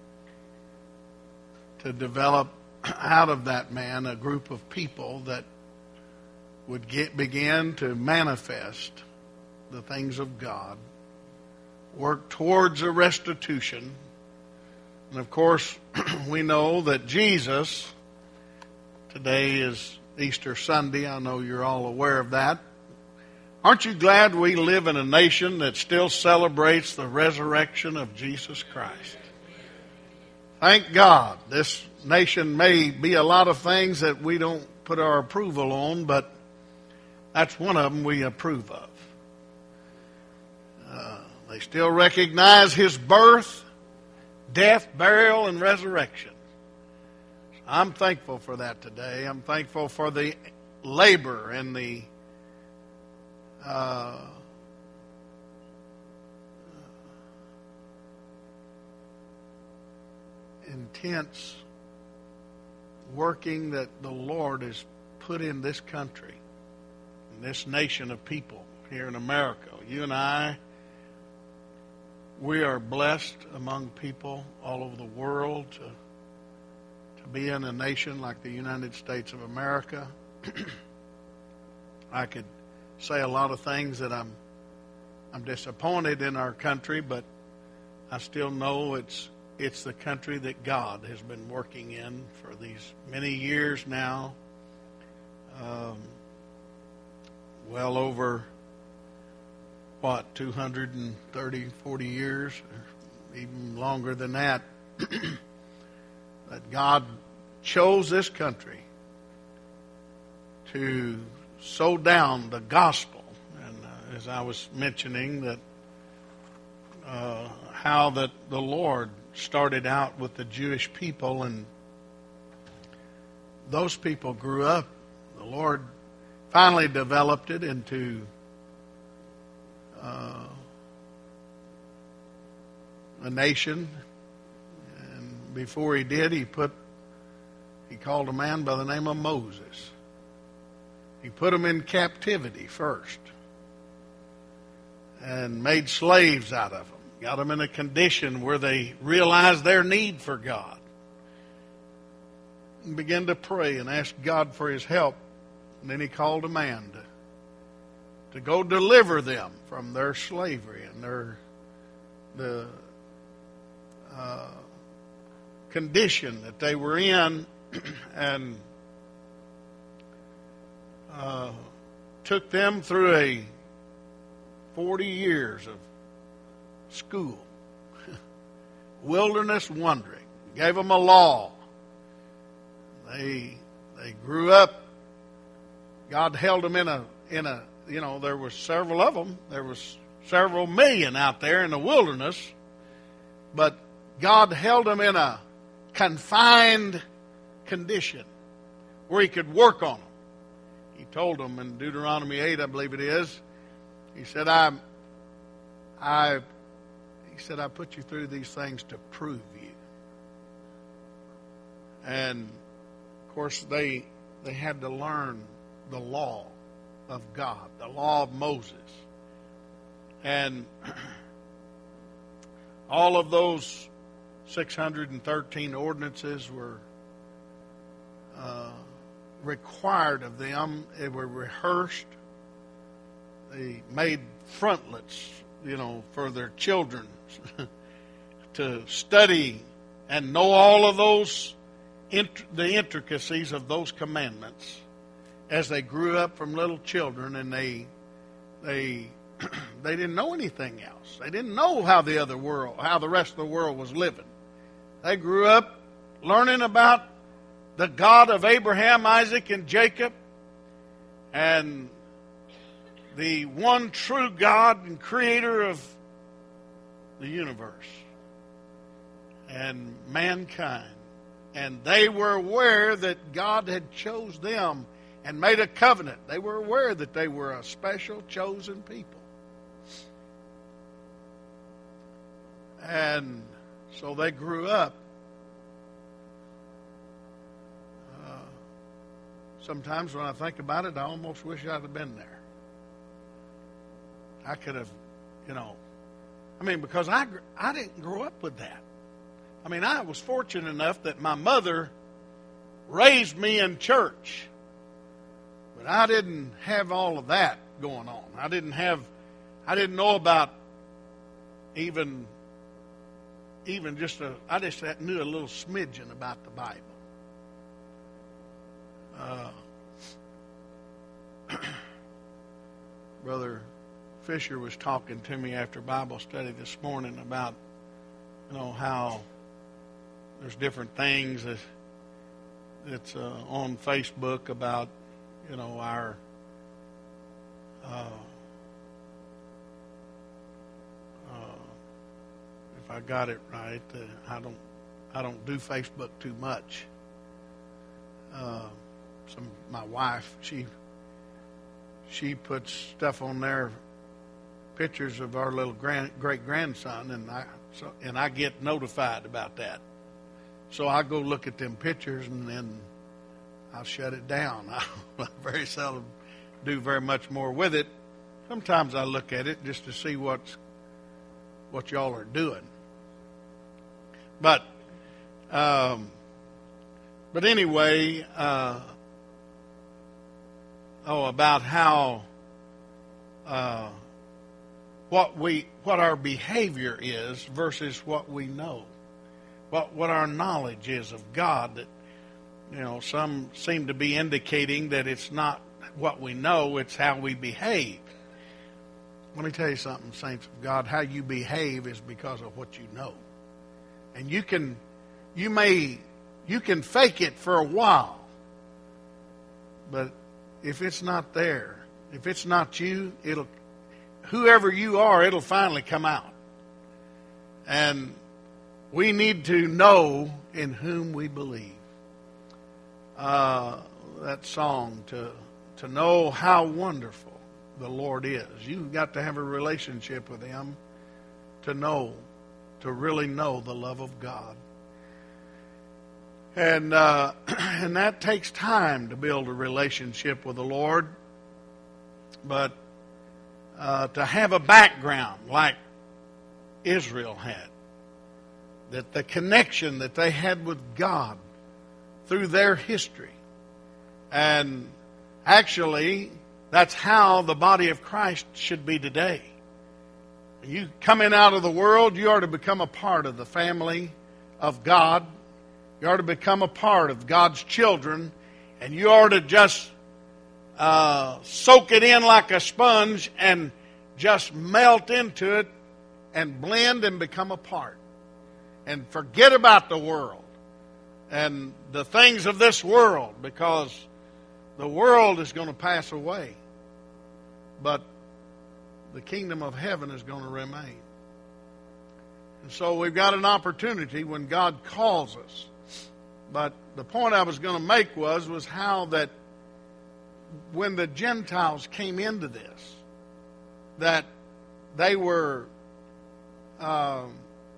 to develop out of that man a group of people that would get, begin to manifest the things of God, work towards a restitution. And of course, we know that Jesus, today is Easter Sunday. I know you're all aware of that. Aren't you glad we live in a nation that still celebrates the resurrection of Jesus Christ? Thank God. This nation may be a lot of things that we don't put our approval on, but that's one of them we approve of. Uh, they still recognize his birth, death, burial, and resurrection. I'm thankful for that today. I'm thankful for the labor and the uh, intense working that the Lord has put in this country, in this nation of people here in America. You and I, we are blessed among people all over the world to, to be in a nation like the United States of America. I could say a lot of things that I'm I'm disappointed in our country, but I still know it's it's the country that God has been working in for these many years now. Um, well over, what, two hundred thirty, forty years, or even longer than that, that God chose this country to sow down the gospel. And uh, as I was mentioning, that uh, how that the Lord started out with the Jewish people, and those people grew up. The Lord finally developed it into uh, a nation. And before he did, he put he called a man by the name of Moses. He put them in captivity first and made slaves out of them. Got them in a condition where they realized their need for God and began to pray and ask God for his help. And then he called a man to, to go deliver them from their slavery and their the uh, condition that they were in, and uh, took them through a forty years of school wilderness wandering. Gave them a law. They they grew up. God held them in a in a you know there was several of them. There was several million out there in the wilderness, but God held them in a confined condition where He could work on them. He told them in Deuteronomy eight, I believe it is. He said, "I, I." He said, "I put you through these things to prove you." And of course, they they had to learn the law of God, the law of Moses, and all of those six hundred thirteen ordinances were uh, required of them. They were rehearsed. They made frontlets, you know, for their children to study and know all of those, the intricacies of those commandments as they grew up from little children, and they they they didn't know anything else. They didn't know how the other world, how the rest of the world was living. They grew up learning about the God of Abraham, Isaac, and Jacob, and the one true God and creator of the universe and mankind. And they were aware that God had chose them and made a covenant. They were aware that they were a special chosen people. And so they grew up. Uh, sometimes when I think about it, I almost wish I'd have been there. I could have, you know, I mean, because I, I didn't grow up with that. I mean, I was fortunate enough that my mother raised me in church. But I didn't have all of that going on. I didn't have, I didn't know about even, even just a, I just knew a little smidgen about the Bible. Uh, Brother Fisher was talking to me after Bible study this morning about, you know, how there's different things that that's uh, on Facebook about, you know, our uh, uh, if I got it right, uh, I don't I don't do Facebook too much. Uh, some my wife she she puts stuff on there, pictures of our little grand, great grandson, and I so and I get notified about that. So I go look at them pictures and then I'll shut it down. I very seldom do very much more with it. Sometimes I look at it just to see what's what y'all are doing. But um, but anyway, uh, oh, about how uh, what we what our behavior is versus what we know. What what our knowledge is of God. That, you know, some seem to be indicating that it's not what we know, it's how we behave. Let me tell you something, saints of God. How you behave is because of what you know. And you can, you may, you can fake it for a while. But if it's not there, if it's not you, it'll, whoever you are, it'll finally come out. And we need to know in whom we believe. Uh, that song, to to know how wonderful the Lord is. You've got to have a relationship with Him to know, to really know the love of God. And uh, and that takes time to build a relationship with the Lord. But uh, to have a background like Israel had, that the connection that they had with God through their history. And actually, that's how the body of Christ should be today. You coming out of the world, you are to become a part of the family of God. You are to become a part of God's children. And you are to just uh, soak it in like a sponge and just melt into it and blend and become a part. and forget about the world and the things of this world, because the world is going to pass away, but the kingdom of heaven is going to remain. And so we've got an opportunity when God calls us. But the point I was going to make was, was how that when the Gentiles came into this, that they were um,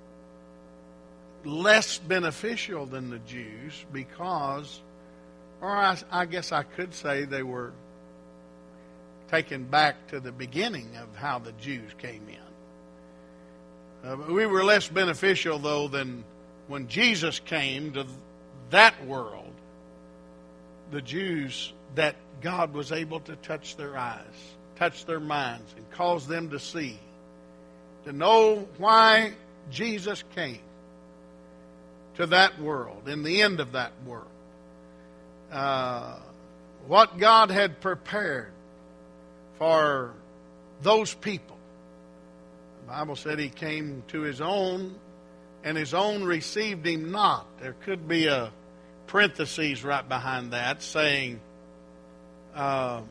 less beneficial than the Jews because, or I, I guess I could say they were taken back to the beginning of how the Jews came in. Uh, we were less beneficial, though, than when Jesus came to that world, the Jews, that God was able to touch their eyes, touch their minds, and cause them to see, to know why Jesus came to that world, in the end of that world. Uh, what God had prepared for those people. The Bible said He came to His own, and His own received Him not. There could be a parentheses right behind that saying, uh,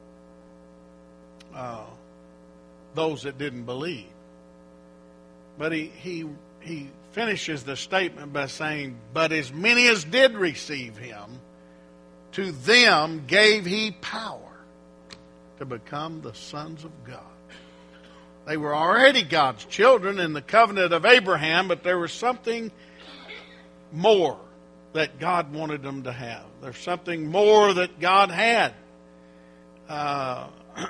uh, those that didn't believe. But he, he, he finishes the statement by saying, but as many as did receive Him, to them gave He power to become the sons of God. They were already God's children in the covenant of Abraham, but there was something more that God wanted them to have. There's something more that God had. Uh,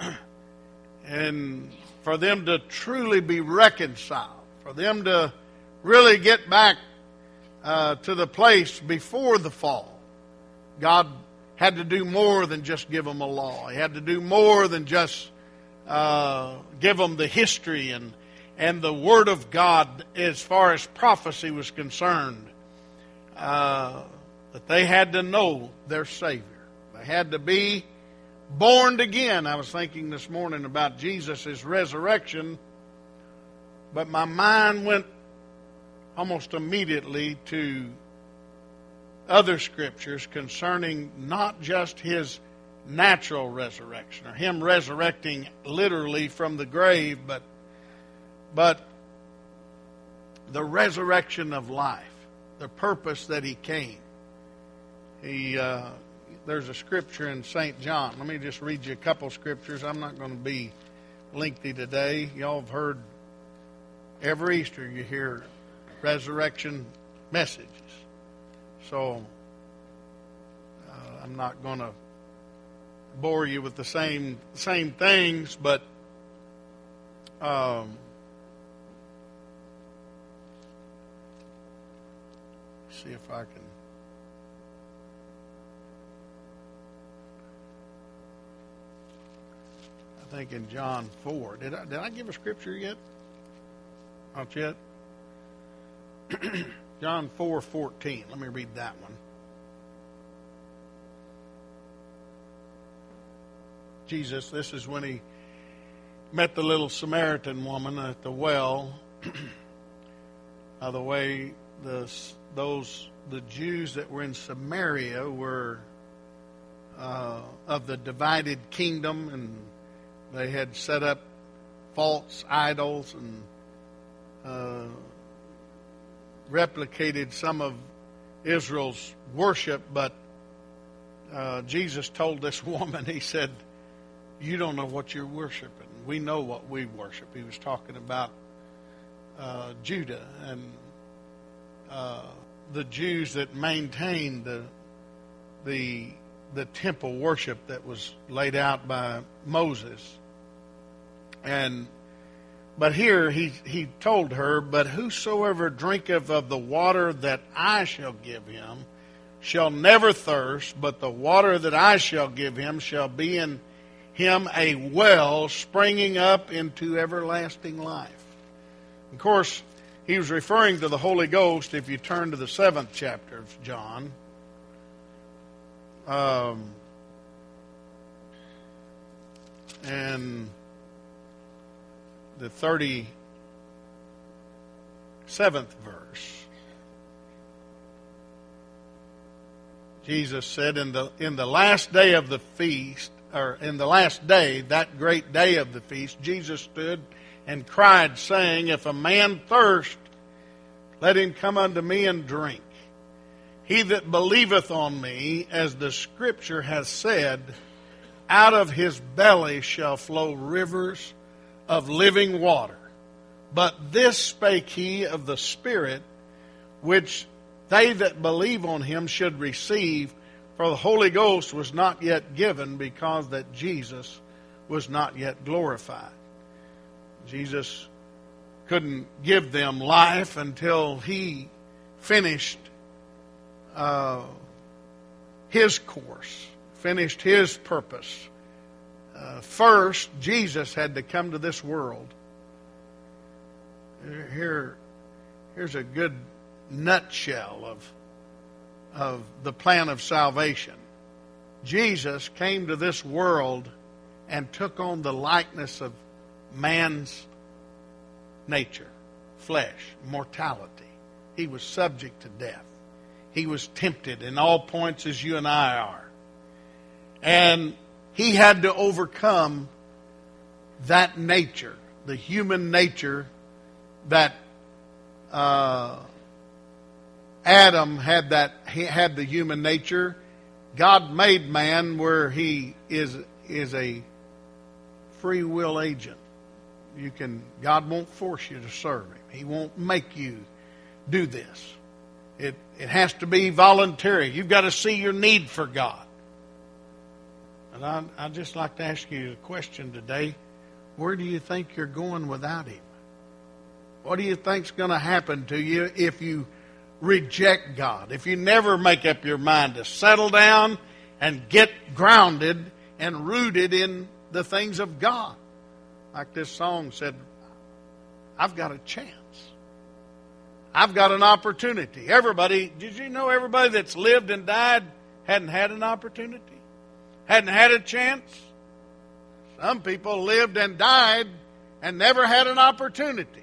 and for them to truly be reconciled, for them to really get back uh, to the place before the fall, God had to do more than just give them a law. He had to do more than just uh, give them the history and, and the Word of God as far as prophecy was concerned. Uh, that they had to know their Savior. They had to be born again. I was thinking this morning about Jesus' resurrection, but my mind went almost immediately to other scriptures concerning not just His natural resurrection, or Him resurrecting literally from the grave, but, but the resurrection of life. The purpose that He came. He, uh, there's a scripture in Saint John. Let me just read you a couple scriptures. I'm not going to be lengthy today. Y'all have heard every Easter you hear resurrection messages. So uh, I'm not going to bore you with the same same things, but um, see if I can. I think in John four. Did I did I give a scripture yet? Not yet. John four fourteen. Let me read that one. Jesus, this is when He met the little Samaritan woman at the well. By the way, the those the Jews that were in Samaria were uh, of the divided kingdom, and they had set up false idols and uh, replicated some of Israel's worship. But uh, Jesus told this woman, He said, "You don't know what you're worshiping. We know what we worship." He was talking about uh, Judah and uh, the Jews that maintained the the the temple worship that was laid out by Moses. And but here he he told her, "But whosoever drinketh of the water that I shall give him shall never thirst, but the water that I shall give him shall be in him a well springing up into everlasting life." Of course, he was referring to the Holy Ghost. If you turn to the seventh chapter of John, um, and the thirty-seventh verse. Jesus said, in the in the last day of the feast, or in the last day, that great day of the feast, Jesus stood and cried, saying, If a man thirst, let him come unto me and drink. He that believeth on me, as the Scripture has said, out of his belly shall flow rivers of living water. But this spake he of the Spirit, which they that believe on him should receive, for the Holy Ghost was not yet given, because that Jesus was not yet glorified. Jesus couldn't give them life until he finished uh, his course, finished his purpose. Uh, first, Jesus had to come to this world. Here, here's a good nutshell of, of the plan of salvation. Jesus came to this world and took on the likeness of man's nature, flesh, mortality. He was subject to death. He was tempted in all points as you and I are. And he had to overcome that nature, the human nature that uh, Adam had. That he had the human nature. God made man where he is is a free will agent. You can God won't force you to serve him. He won't make you do this. It it has to be voluntary. You've got to see your need for God. And I I'd just like to ask you a question today. Where do you think you're going without him? What do you think's going to happen to you if you reject God? If you never make up your mind to settle down and get grounded and rooted in the things of God? Like this song said, I've got a chance. I've got an opportunity. Everybody, did you know everybody that's lived and died hadn't had an opportunity? Hadn't had a chance? Some people lived and died and never had an opportunity.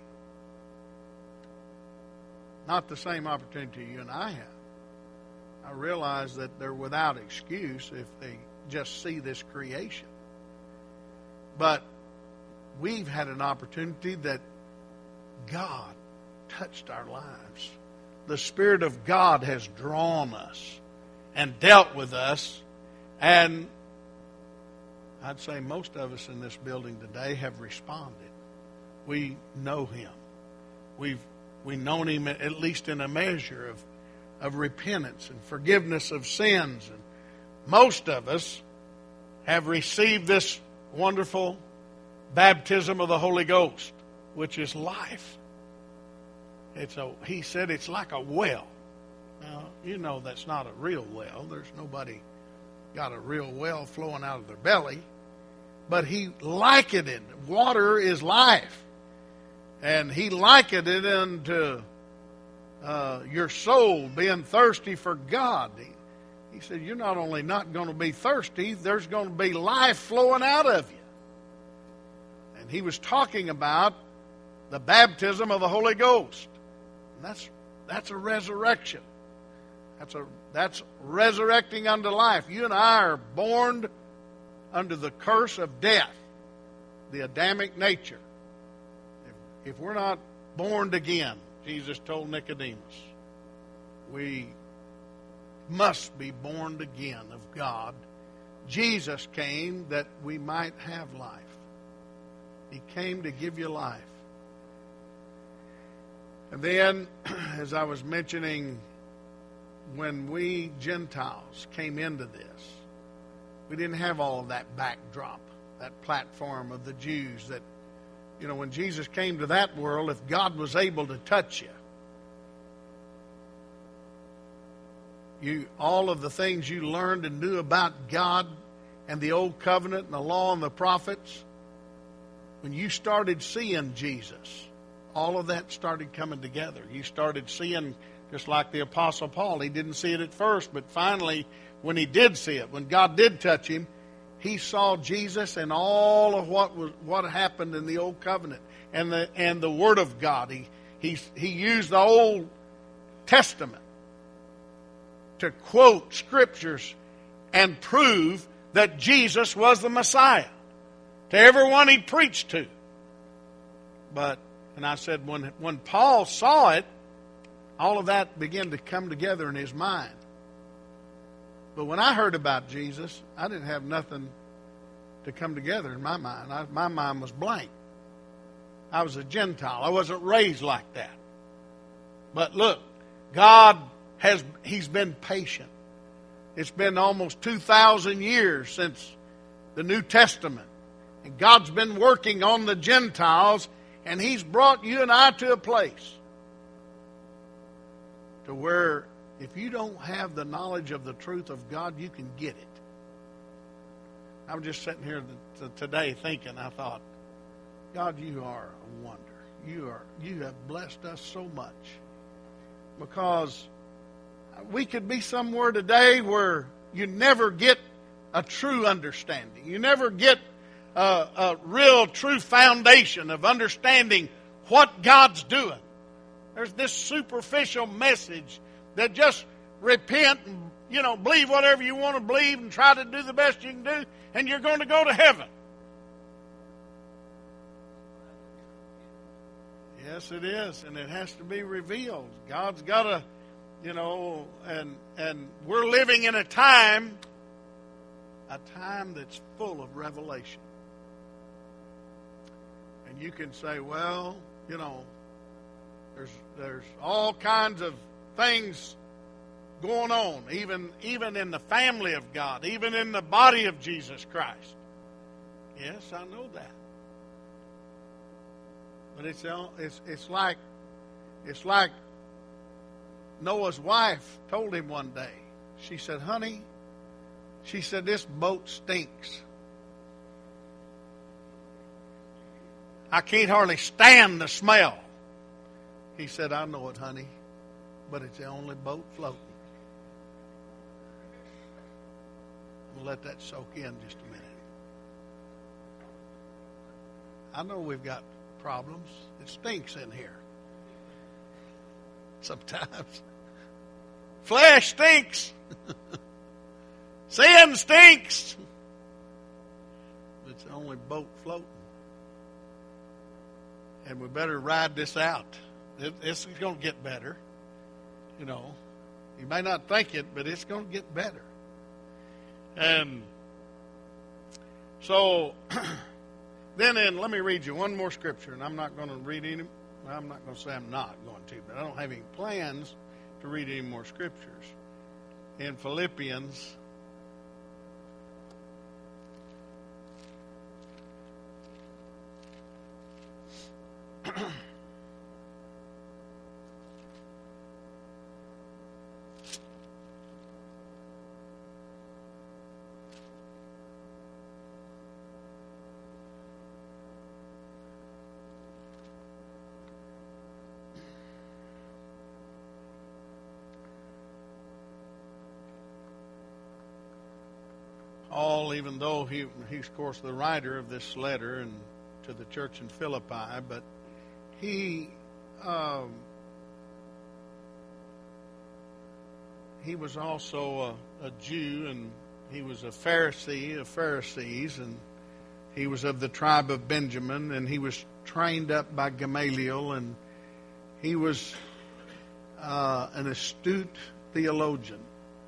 Not the same opportunity you and I have. I realize that they're without excuse if they just see this creation. But we've had an opportunity that God touched our lives. The Spirit of God has drawn us and dealt with us. And I'd say most of us in this building today have responded. We know Him. We've we've known Him at least in a measure of, of repentance and forgiveness of sins. And most of us have received this wonderful baptism of the Holy Ghost, which is life. It's a, he said it's like a well. Now, you know that's not a real well. There's nobody got a real well flowing out of their belly. But he likened it. Water is life. And he likened it unto uh, your soul being thirsty for God. He, he said, you're not only not going to be thirsty, there's going to be life flowing out of you. And he was talking about the baptism of the Holy Ghost. And that's that's a resurrection. That's a that's resurrecting unto life. You and I are born under the curse of death, the Adamic nature. If, if we're not born again, Jesus told Nicodemus, we must be born again of God. Jesus came that we might have life. He came to give you life. And then, as I was mentioning, when we Gentiles came into this, we didn't have all of that backdrop, that platform of the Jews that, you know, when Jesus came to that world, if God was able to touch you, you all of the things you learned and knew about God and the Old Covenant and the Law and the Prophets, when you started seeing Jesus, all of that started coming together. You started seeing, just like the Apostle Paul, he didn't see it at first, but finally, when he did see it, when God did touch him, he saw Jesus and all of what was what happened in the Old Covenant and the and the Word of God. He he he used the Old Testament to quote scriptures and prove that Jesus was the Messiah to everyone he preached to. But, and I said, when, when Paul saw it, all of that began to come together in his mind. But when I heard about Jesus, I didn't have nothing to come together in my mind. I, my mind was blank. I was a Gentile. I wasn't raised like that. But look, God has, He's been patient. It's been almost two thousand years since the New Testament. And God's been working on the Gentiles, and He's brought you and I to a place to where if you don't have the knowledge of the truth of God, you can get it. I was just sitting here today thinking, I thought, God, you are a wonder. You are, you have blessed us so much. Because we could be somewhere today where you never get a true understanding. You never get a, a real, true foundation of understanding what God's doing. There's this superficial message that just repent and, you know, believe whatever you want to believe and try to do the best you can do, and you're going to go to heaven. Yes, it is, and it has to be revealed. God's got to, you know, and and we're living in a time, a time that's full of revelation. And you can say, well, you know, there's there's all kinds of things going on, even even in the family of God, even in the body of Jesus Christ. Yes, I know that. But it's it's it's like it's like Noah's wife told him one day. She said, "Honey," she said, "this boat stinks. I can't hardly stand the smell." He said, "I know it, honey, but it's the only boat floating." We'll let that soak in just a minute. I know we've got problems. It stinks in here. Sometimes. Flesh stinks. Sin stinks. It's the only boat floating. And we better ride this out. It, it's going to get better. You know, you may not think it, but it's going to get better. And so, then in, let me read you one more scripture, and I'm not going to read any, I'm not going to say I'm not going to, but I don't have any plans to read any more scriptures. In Philippians, Paul, even though he, he's, of course, the writer of this letter and to the church in Philippi, but he um, he was also a, a Jew, and he was a Pharisee of Pharisees, and he was of the tribe of Benjamin, and he was trained up by Gamaliel, and he was uh, an astute theologian.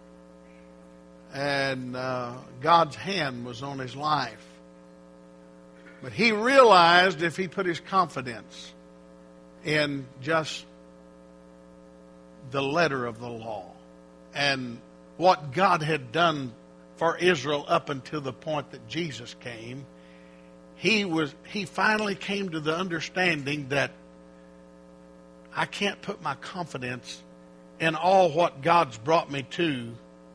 And uh, God's hand was on his life. But he realized if he put his confidence in just the letter of the law and what God had done for Israel up until the point that Jesus came, he was he finally came to the understanding that I can't put my confidence in all what God's brought me to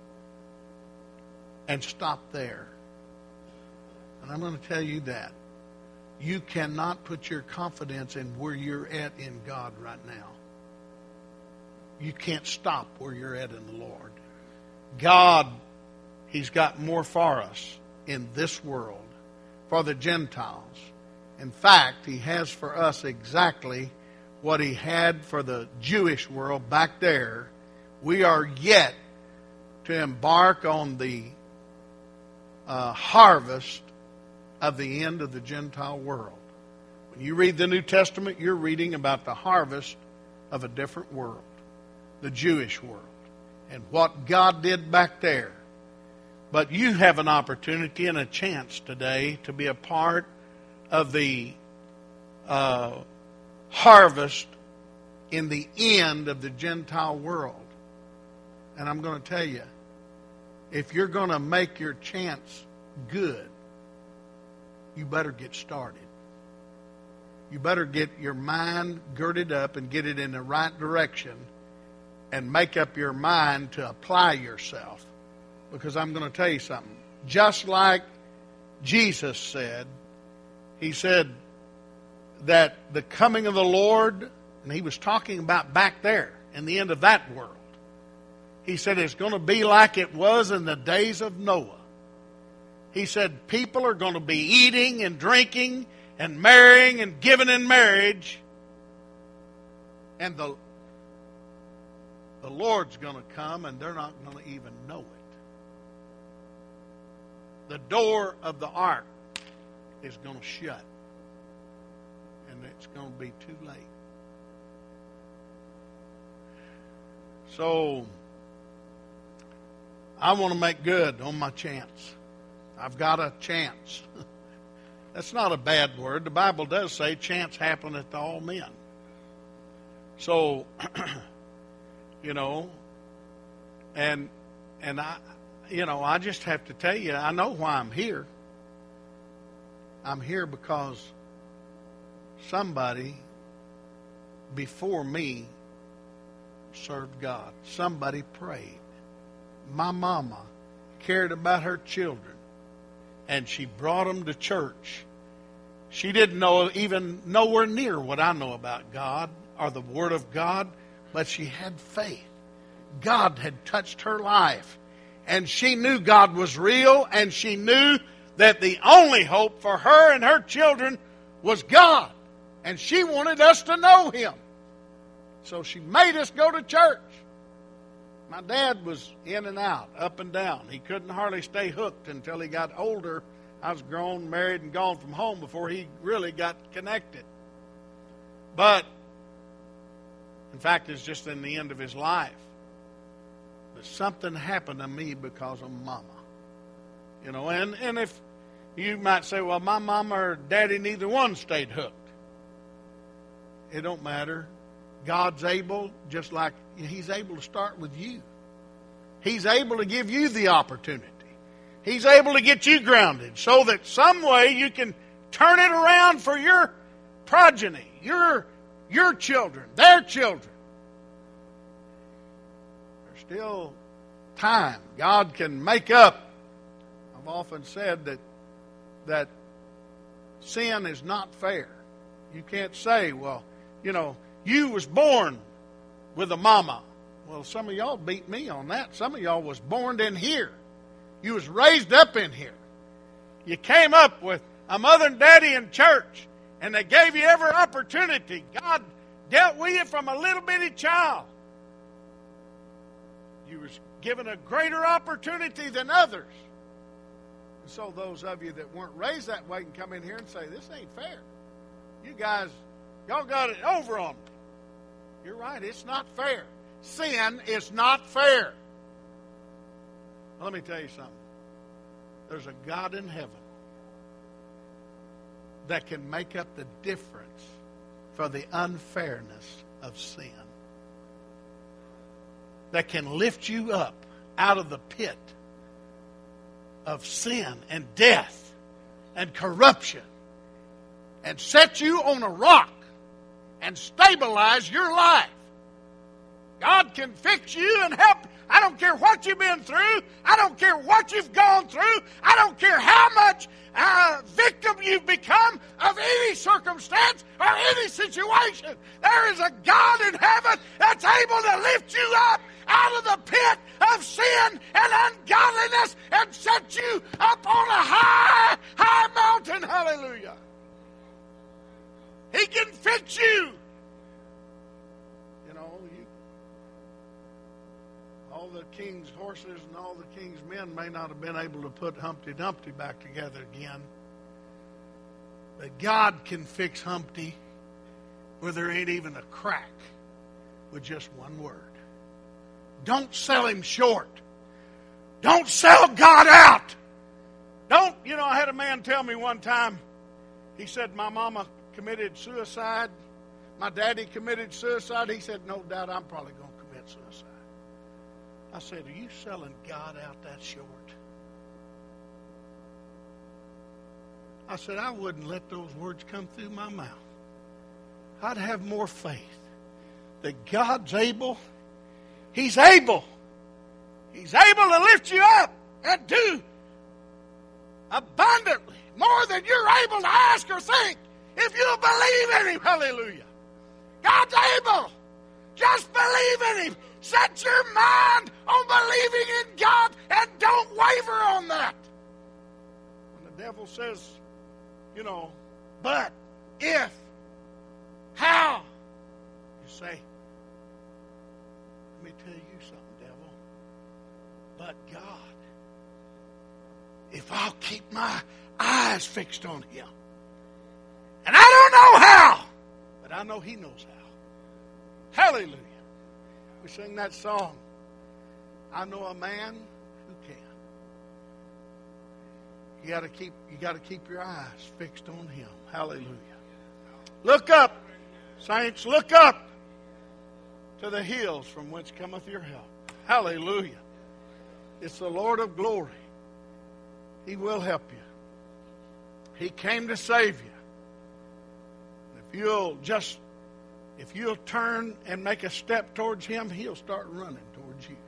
and stop there. And I'm going to tell you that. You cannot put your confidence in where you're at in God right now. You can't stop where you're at in the Lord. God, He's got more for us in this world, for the Gentiles. In fact, He has for us exactly what He had for the Jewish world back there. We are yet to embark on the uh, harvest of the end of the Gentile world. When you read the New Testament, you're reading about the harvest of a different world, the Jewish world, and what God did back there. But you have an opportunity and a chance today to be a part of the uh, harvest in the end of the Gentile world. And I'm going to tell you, if you're going to make your chance good, you better get started. You better get your mind girded up and get it in the right direction and make up your mind to apply yourself. Because I'm going to tell you something. Just like Jesus said, He said that the coming of the Lord, and He was talking about back there in the end of that world. He said it's going to be like it was in the days of Noah. He said people are going to be eating and drinking and marrying and giving in marriage. And the, the Lord's going to come and they're not going to even know it. The door of the ark is going to shut. And it's going to be too late. So, I want to make good on my chance. I've got a chance. That's not a bad word. The Bible does say chance happeneth to all men. So, you know, and and I, you know, I just have to tell you, I know why I'm here. I'm here because somebody before me served God. Somebody prayed. My mama cared about her children, and she brought them to church. She didn't know even nowhere near what I know about God or the Word of God, but she had faith. God had touched her life, and she knew God was real, and she knew that the only hope for her and her children was God, and she wanted us to know Him. So she made us go to church. My dad was in and out, up and down. He couldn't hardly stay hooked until he got older. I was grown, married, and gone from home before he really got connected. But, in fact, it's just in the end of his life. But something happened to me because of Mama. You know, and, and if you might say, well, my mama or daddy, neither one stayed hooked. It don't matter. God's able, just like He's able to start with you. He's able to give you the opportunity. He's able to get you grounded so that some way you can turn it around for your progeny, your, your children, their children. There's still time. God can make up. I've often said that, that sin is not fair. You can't say, well, you know, you was born with a mama. Well, some of y'all beat me on that. Some of y'all was born in here. You was raised up in here. You came up with a mother and daddy in church, and they gave you every opportunity. God dealt with you from a little bitty child. You was given a greater opportunity than others. And so those of you that weren't raised that way can come in here and say, this ain't fair. You guys, y'all got it over on me. You're right, it's not fair. Sin is not fair. Let me tell you something. There's a God in heaven that can make up the difference for the unfairness of sin. That can lift you up out of the pit of sin and death and corruption and set you on a rock and stabilize your life. God can fix you and help. I don't care what you've been through. I don't care what you've gone through. I don't care how much uh, victim you've become of any circumstance or any situation. There is a God in heaven that's able to lift you up out of the pit of sin and ungodliness and set you up on a high, high mountain. Hallelujah. He can fix you. You know, you, all the king's horses horses and all the king's men may not have been able to put Humpty Dumpty back together again. But God can fix Humpty where there ain't even a crack with just one word. Don't sell him short. Don't sell God out. Don't, you know, I had a man tell me one time, he said, my mama committed suicide. My daddy committed suicide. He said, no doubt I'm probably going to commit suicide. I said, are you selling God out that short? I said, I wouldn't let those words come through my mouth. I'd have more faith that God's able. He's able. He's able to lift you up and do abundantly more than you're able to ask or think if you believe in Him. Hallelujah. God's able. Just believe in Him. Set your mind on believing in God and don't waver on that. When the devil says, you know, but, if, how, you say, let me tell you something, devil. But God, if I'll keep my eyes fixed on Him, and I don't know how, but I know He knows how. Hallelujah. We sing that song, I know a man who can. You got to keep you got to keep your eyes fixed on Him. Hallelujah. Look up, saints, look up to the hills from whence cometh your help. Hallelujah. It's the Lord of glory. He will help you. He came to save you. If you'll just If you'll turn and make a step towards Him, He'll start running towards you.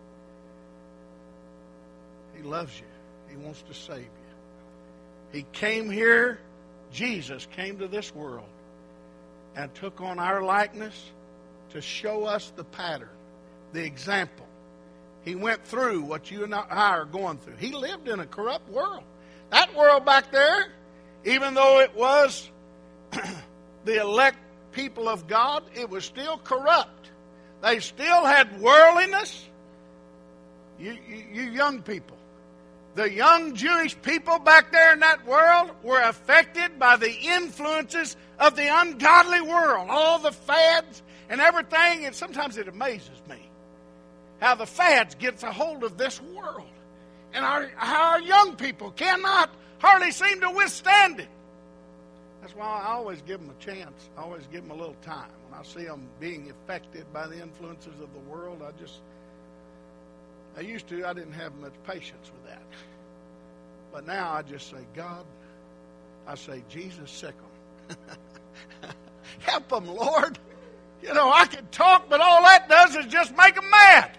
He loves you. He wants to save you. He came here, Jesus came to this world and took on our likeness to show us the pattern, the example. He went through what you and I are going through. He lived in a corrupt world. That world back there, even though it was the elect people of God, it was still corrupt. They still had worldliness. You, you, you young people, the young Jewish people back there in that world were affected by the influences of the ungodly world, all the fads and everything. And sometimes it amazes me how the fads gets a hold of this world, and our, how our young people cannot hardly seem to withstand it. That's why I always give them a chance. I always give them a little time. When I see them being affected by the influences of the world, I just, I used to, I didn't have much patience with that. But now I just say, God, I say, Jesus, sick them. Help them, Lord. You know, I can talk, but all that does is just make them mad.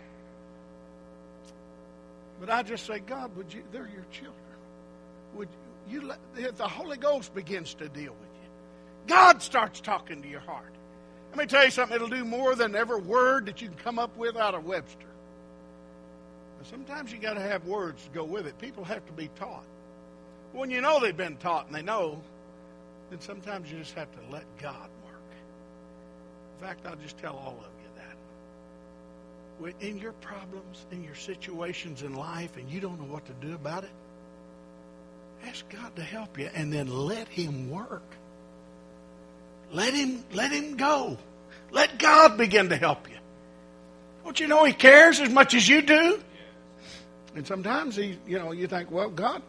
But I just say, God, would you, they're your children. Would you, you let, the Holy Ghost begins to deal with you. God starts talking to your heart. Let me tell you something, it'll do more than every word that you can come up with out of Webster. And sometimes you got to have words to go with it. People have to be taught. When you know they've been taught and they know, then sometimes you just have to let God work. In fact, I'll just tell all of you that. In your problems, in your situations in life, and you don't know what to do about it, ask God to help you, and then let Him work. Let Him, let Him go. Let God begin to help you. Don't you know He cares as much as you do? And sometimes He, you know, you think, well, God,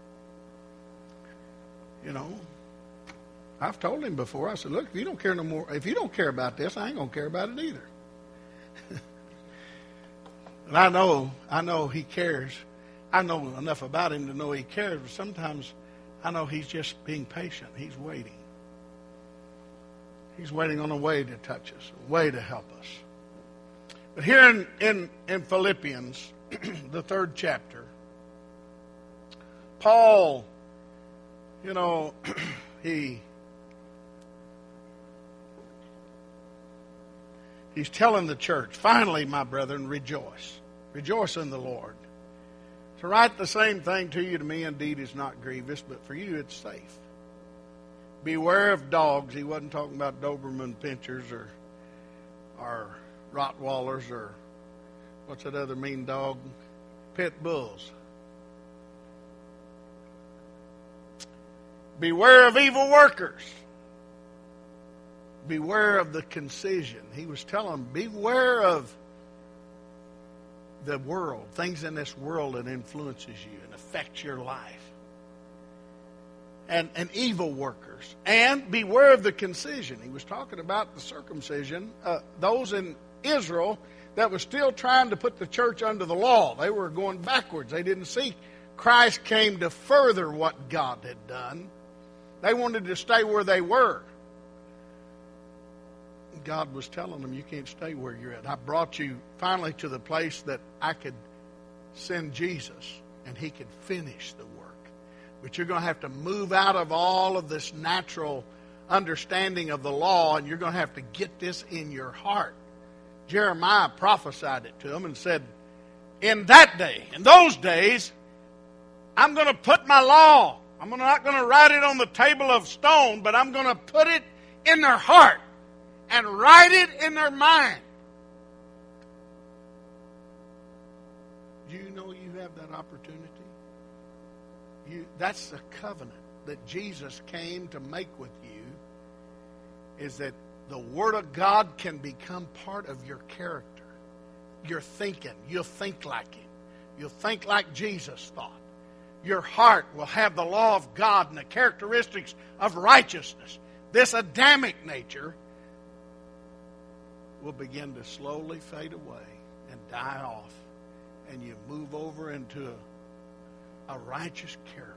you know, I've told Him before. I said, look, if you don't care no more, if you don't care about this, I ain't gonna care about it either. And I know, I know He cares. I know enough about Him to know He cares, but sometimes I know He's just being patient. He's waiting. He's waiting on a way to touch us, a way to help us. But here in, in, in Philippians, the third chapter, Paul, you know, he he's telling the church, finally, my brethren, rejoice. Rejoice in the Lord. To write the same thing to you, to me indeed is not grievous, but for you it's safe. Beware of dogs. He wasn't talking about Doberman Pinschers or, or Rottweilers or what's that other mean dog? pit bulls. Beware of evil workers. Beware of the concision. He was telling them, beware of the world, things in this world that influences you and affects your life. And, and evil workers. And beware of the concision. He was talking about the circumcision. Uh, those in Israel that were still trying to put the church under the law. They were going backwards. They didn't see Christ came to further what God had done. They wanted to stay where they were. God was telling them, you can't stay where you're at. I brought you finally to the place that I could send Jesus and he could finish the work. But you're going to have to move out of all of this natural understanding of the law, and you're going to have to get this in your heart. Jeremiah prophesied it to them and said, in that day, in those days, I'm going to put my law. I'm not going to write it on the table of stone, but I'm going to put it in their heart and write it in their mind. Do you know you have that opportunity? You, that's the covenant that Jesus came to make with you, is that the Word of God can become part of your character. Your thinking. You'll think like Him. You'll think like Jesus thought. Your heart will have the law of God and the characteristics of righteousness. This Adamic nature will begin to slowly fade away and die off. And you move over into a, a righteous character.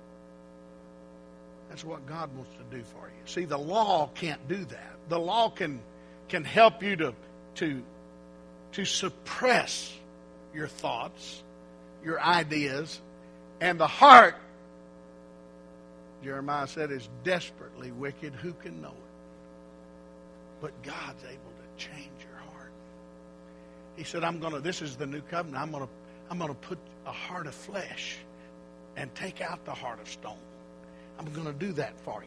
That's what God wants to do for you. See, the law can't do that. The law can can help you to to to suppress your thoughts, your ideas, and the heart, Jeremiah said, is desperately wicked. Who can know it? But God's able to change your heart. He said, I'm gonna this is the new covenant. I'm gonna I'm gonna put a heart of flesh and take out the heart of stone. I'm going to do that for you.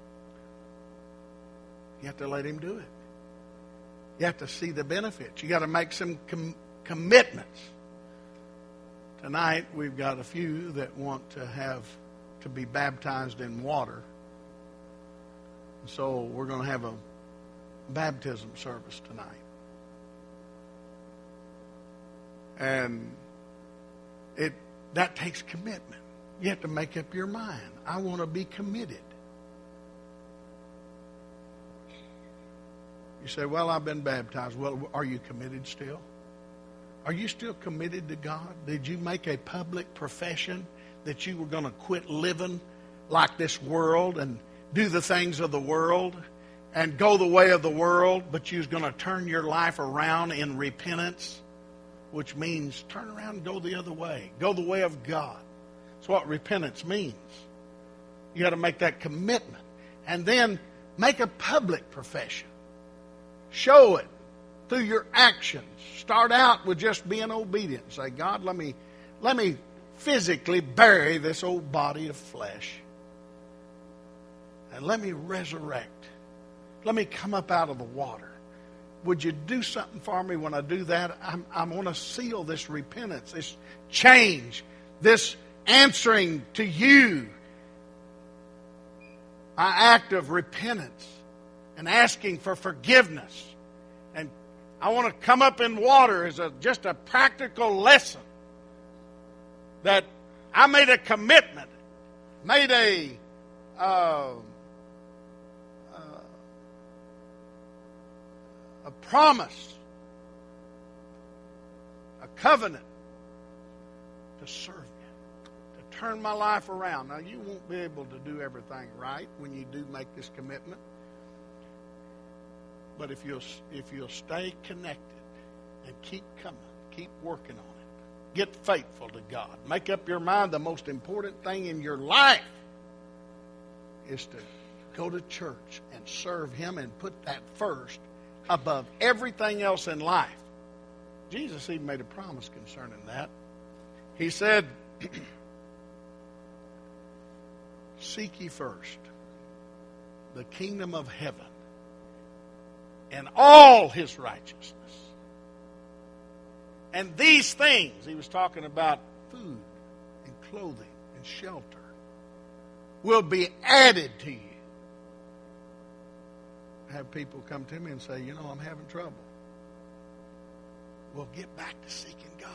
You have to let Him do it. You have to see the benefits. You got to make some com- commitments. Tonight we've got a few that want to have to be baptized in water. So we're going to have a baptism service tonight. And it that takes commitment. You have to make up your mind. I want to be committed. You say, well, I've been baptized. Well, are you committed still? Are you still committed to God? Did you make a public profession that you were going to quit living like this world and do the things of the world and go the way of the world, but you was going to turn your life around in repentance, which means turn around and go the other way. Go the way of God. That's what repentance means. You got to make that commitment. And then make a public profession. Show it through your actions. Start out with just being obedient. Say, God, let me, let me physically bury this old body of flesh. And let me resurrect. Let me come up out of the water. Would you do something for me when I do that? I'm, I'm going to seal this repentance, this change, this answering to you. My act of repentance and asking for forgiveness. And I want to come up in water as a, just a practical lesson that I made a commitment, made a uh, uh, a promise, a covenant to serve you, to turn my life around. Now, you won't be able to do everything right when you do make this commitment. But if you'll, if you'll stay connected and keep coming, keep working on it, get faithful to God, make up your mind the most important thing in your life is to go to church and serve Him and put that first above everything else in life. Jesus even made a promise concerning that. He said, seek ye first the kingdom of heaven and all His righteousness, And these things, he was talking about food and clothing and shelter, will be added to you. I have people come to me and say, you know, I'm having trouble. Well, get back to seeking God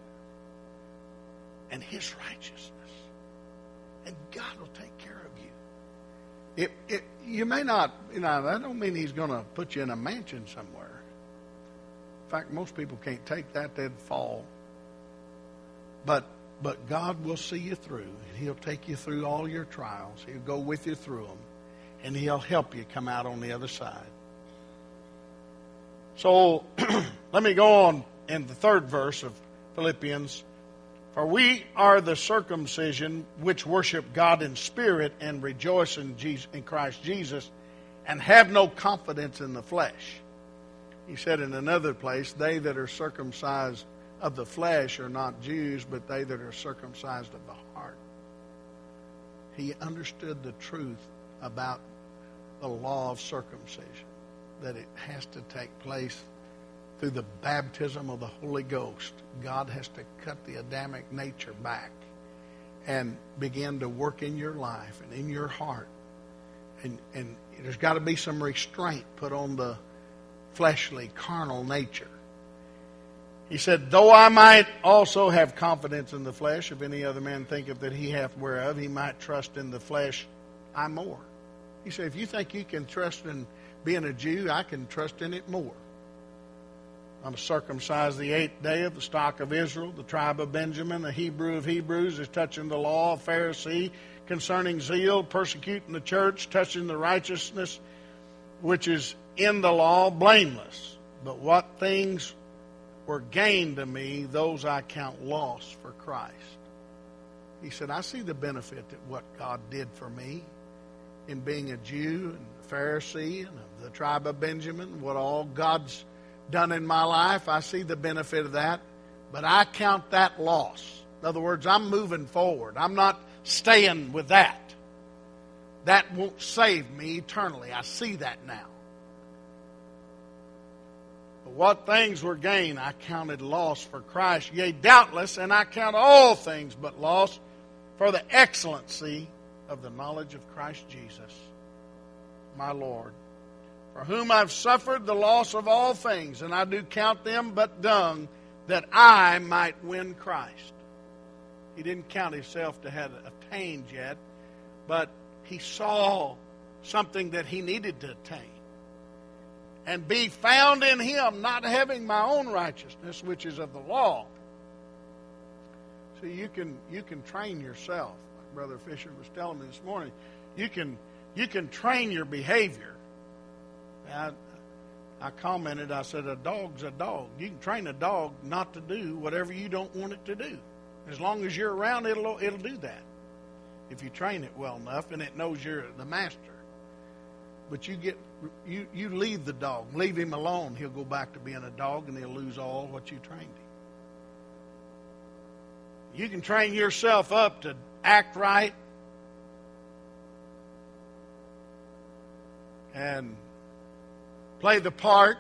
and His righteousness. And God will take care of you. It, it, you may not, you know, that don't mean He's going to put you in a mansion somewhere. In fact, most people can't take that, they'd fall. But but God will see you through, and He'll take you through all your trials. He'll go with you through them, and He'll help you come out on the other side. So let me go on in the third verse of Philippians. For we are the circumcision which worship God in spirit and rejoice in, Jesus, in Christ Jesus, and have no confidence in the flesh. He said in another place, they that are circumcised of the flesh are not Jews, but they that are circumcised of the heart. He understood the truth about the law of circumcision, that it has to take place through the baptism of the Holy Ghost. God has to cut the Adamic nature back and begin to work in your life and in your heart. And, and there's got to be some restraint put on the fleshly, carnal nature. He said, though I might also have confidence in the flesh, if any other man thinketh that he hath whereof, he might trust in the flesh, I more. He said, if you think you can trust in being a Jew, I can trust in it more. I'm circumcised the eighth day of the stock of Israel, the tribe of Benjamin, a Hebrew of Hebrews, is touching the law, a Pharisee, concerning zeal, persecuting the church, touching the righteousness which is in the law, blameless. But what things were gained to me, those I count loss for Christ. He said, I see the benefit that what God did for me in being a Jew and a Pharisee and of the tribe of Benjamin, what all God's done in my life. I see the benefit of that, but I count that loss. In other words, I'm moving forward. I'm not staying with that. That won't save me eternally. I see that now. But what things were gain, I counted loss for Christ. Yea, doubtless, and I count all things but loss for the excellency of the knowledge of Christ Jesus, my Lord, for whom I've suffered the loss of all things, and I do count them but dung, that I might win Christ. He didn't count himself to have attained yet, but he saw something that he needed to attain. And be found in Him, not having my own righteousness, which is of the law. See, you can you can train yourself. Like Brother Fisher was telling me this morning, you can you can train your behavior. I, I commented, I said, a dog's a dog. You can train a dog not to do whatever you don't want it to do. As long as you're around, it'll it'll do that. If you train it well enough and it knows you're the master. But you get you, you leave the dog, leave him alone, he'll go back to being a dog and he'll lose all what you trained him. You can train yourself up to act right and play the part.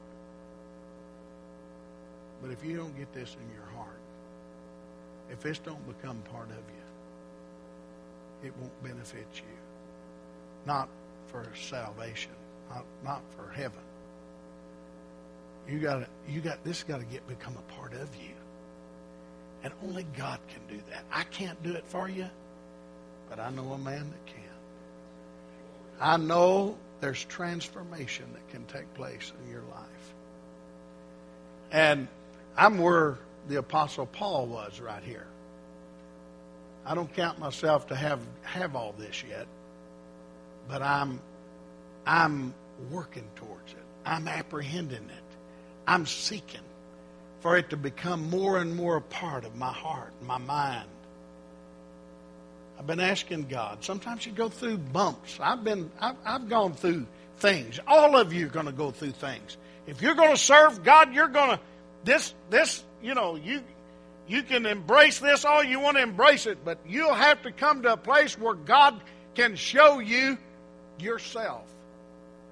But if you don't get this in your heart, if this don't become part of you, it won't benefit you. Not for salvation, not, not for heaven. You got you got this got to get become a part of you. And only God can do that. I can't do it for you, but I know a man that can. I know there's transformation that can take place in your life. And I'm where the Apostle Paul was right here. I don't count myself to have, have all this yet, but I'm I'm working towards it. I'm apprehending it. I'm seeking for it to become more and more a part of my heart, my mind. I've been asking God. Sometimes you go through bumps. I've been I've, I've gone through things. All of you are going to go through things. If you're going to serve God, you're going to this this you know you you can embrace this all you want to embrace it, but you'll have to come to a place where God can show you yourself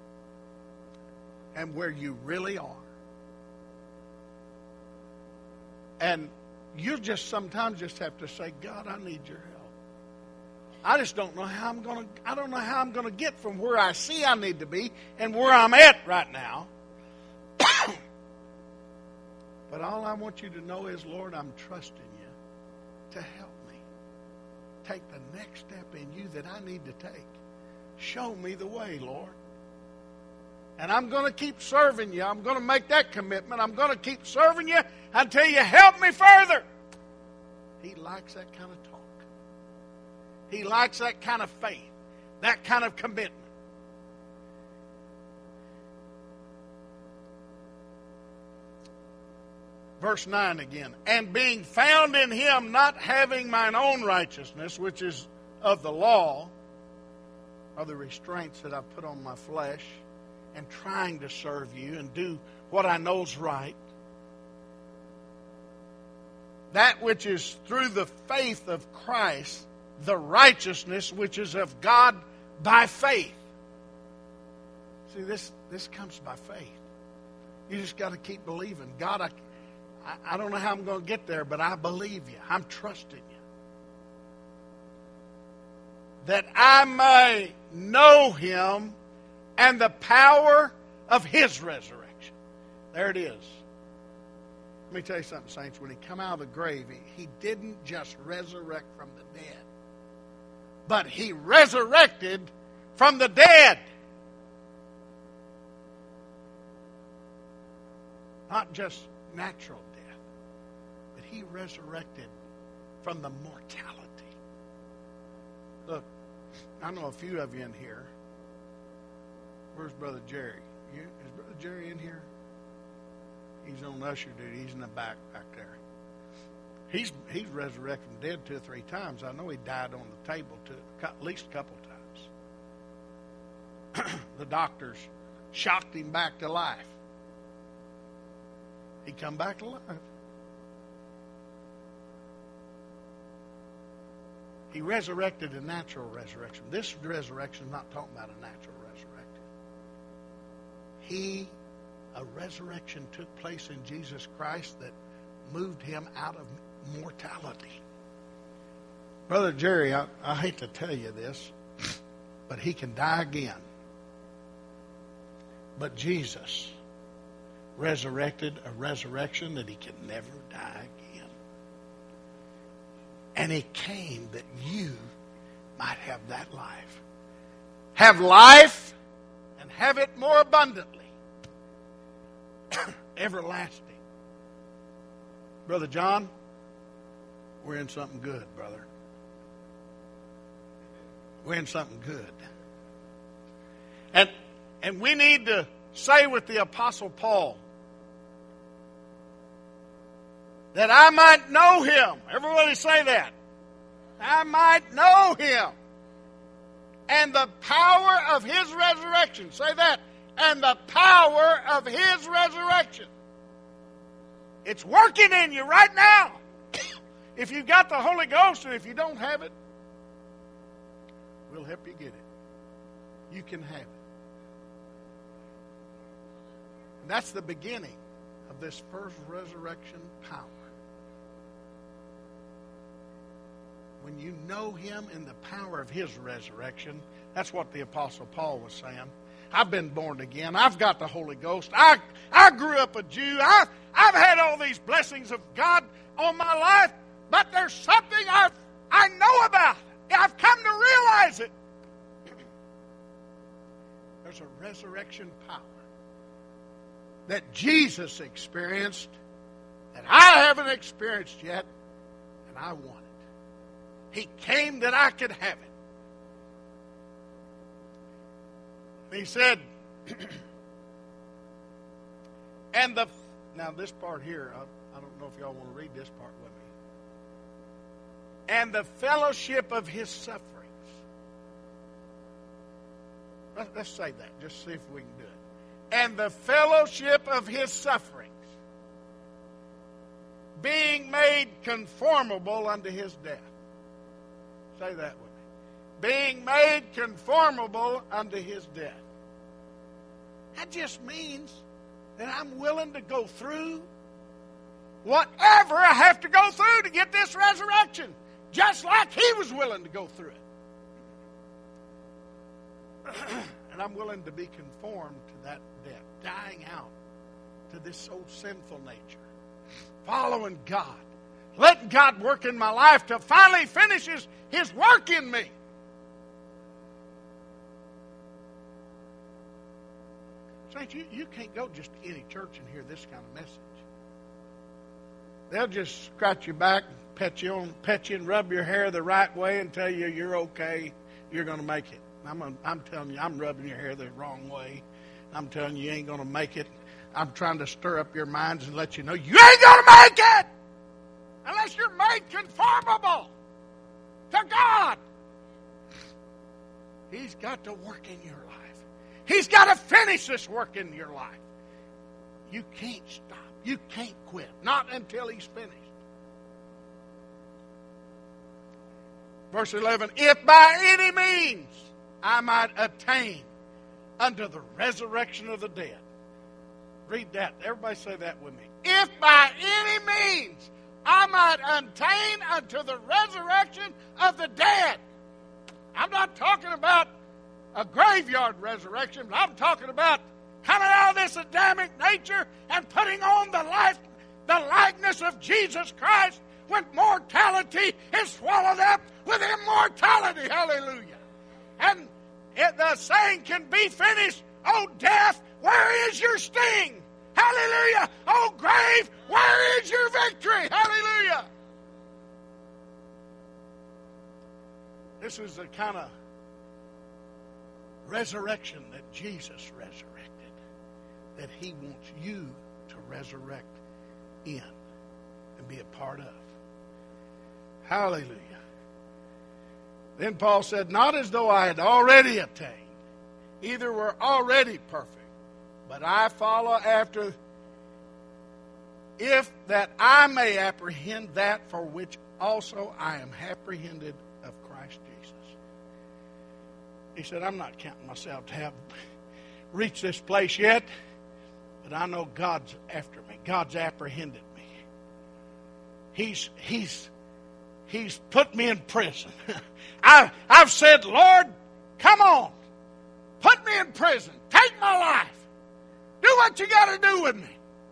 and where you really are. And you just sometimes just have to say, God, I need your help. I just don't know how I'm going to, I don't know how I'm going to get from where I see I need to be and where I'm at right now. But all I want you to know is, Lord, I'm trusting you to help me take the next step in you that I need to take. Show me the way, Lord. And I'm going to keep serving you. I'm going to make that commitment. I'm going to keep serving you until you help me further. He likes that kind of talk. He likes that kind of faith, that kind of commitment. Verse nine again. And being found in him, not having mine own righteousness, which is of the law, or the restraints that I put on my flesh, and trying to serve you and do what I know is right. That which is through the faith of Christ, the righteousness which is of God by faith. See, this, this comes by faith. You just got to keep believing. God, I, I don't know how I'm going to get there, but I believe you. I'm trusting you. That I may know him and the power of his resurrection. There it is. Let me tell you something, saints. When he come out of the grave, he, he didn't just resurrect from the dead, but he resurrected from the dead. Not just natural death, but he resurrected from the mortality. Look, I know a few of you in here. Where's Brother Jerry? You, is Brother Jerry in here? He's on usher duty. He's in the back back there. He's he's resurrected from dead two or three times. I know he died on the table too, at least a couple times. The doctors shocked him back to life. He come back alive. He resurrected a natural resurrection. This resurrection is not talking about a natural resurrection. He, a resurrection took place in Jesus Christ that moved him out of mortality. Brother Jerry, I, I hate to tell you this, but he can die again. But Jesus resurrected a resurrection that he can never die again. And he came that you might have that life. Have life and have it more abundantly. Everlasting. Brother John, we're in something good, brother. We're in something good. And and we need to say with the Apostle Paul, that I might know him. Everybody say that. I might know him. And the power of his resurrection. Say that. And the power of his resurrection. It's working in you right now. If you've got the Holy Ghost, and if you don't have it, we'll help you get it. You can have it. And that's the beginning of this first resurrection power. When you know him in the power of his resurrection, that's what the Apostle Paul was saying. I've been born again. I've got the Holy Ghost. I, I grew up a Jew. I, I've had all these blessings of God on my life, but there's something I've, I know about. I've come to realize it. There's a resurrection power that Jesus experienced that I haven't experienced yet, and I want it. He came that I could have it. And he said, and the, now this part here, I, I don't know if y'all want to read this part with me. And the fellowship of his sufferings. Let, let's say that, just see if we can do it. And the fellowship of his sufferings, being made conformable unto his death. Say that with me. Being made conformable unto his death. That just means that I'm willing to go through whatever I have to go through to get this resurrection, just like He was willing to go through it. And I'm willing to be conformed to that death, dying out to this old sinful nature, following God, letting God work in my life till finally finishes His work in me. Saints, you, you can't go just to any church and hear this kind of message. They'll just scratch your back, pet you on, pet you and rub your hair the right way and tell you you're okay, you're going to make it. I'm, a, I'm telling you, I'm rubbing your hair the wrong way. I'm telling you, you ain't going to make it. I'm trying to stir up your minds and let you know you ain't going to make it unless you're made conformable to God. He's got to work in your life. He's got to finish this work in your life. You can't stop. You can't quit. Not until He's finished. Verse eleven, if by any means I might attain unto the resurrection of the dead. Read that. Everybody say that with me. If by any means I might attain unto the resurrection of the dead. I'm not talking about a graveyard resurrection, but I'm talking about coming out of this Adamic nature and putting on the life, the likeness of Jesus Christ when mortality is swallowed up with immortality. Hallelujah. And it, the saying can be finished, oh death, where is your sting? Hallelujah. Oh grave, where is your victory? Hallelujah. This is the kind of resurrection that Jesus resurrected, that He wants you to resurrect in and be a part of. Hallelujah. Then Paul said, not as though I had already obtained, either were already perfect, but I follow after, if that I may apprehend that for which also I am apprehended of Christ Jesus. He said, I'm not counting myself to have reached this place yet, but I know God's after me. God's apprehended me. He's, he's, he's put me in prison. I, I've said, Lord, come on. Put me in prison. Take my life. Do what you got to do with me.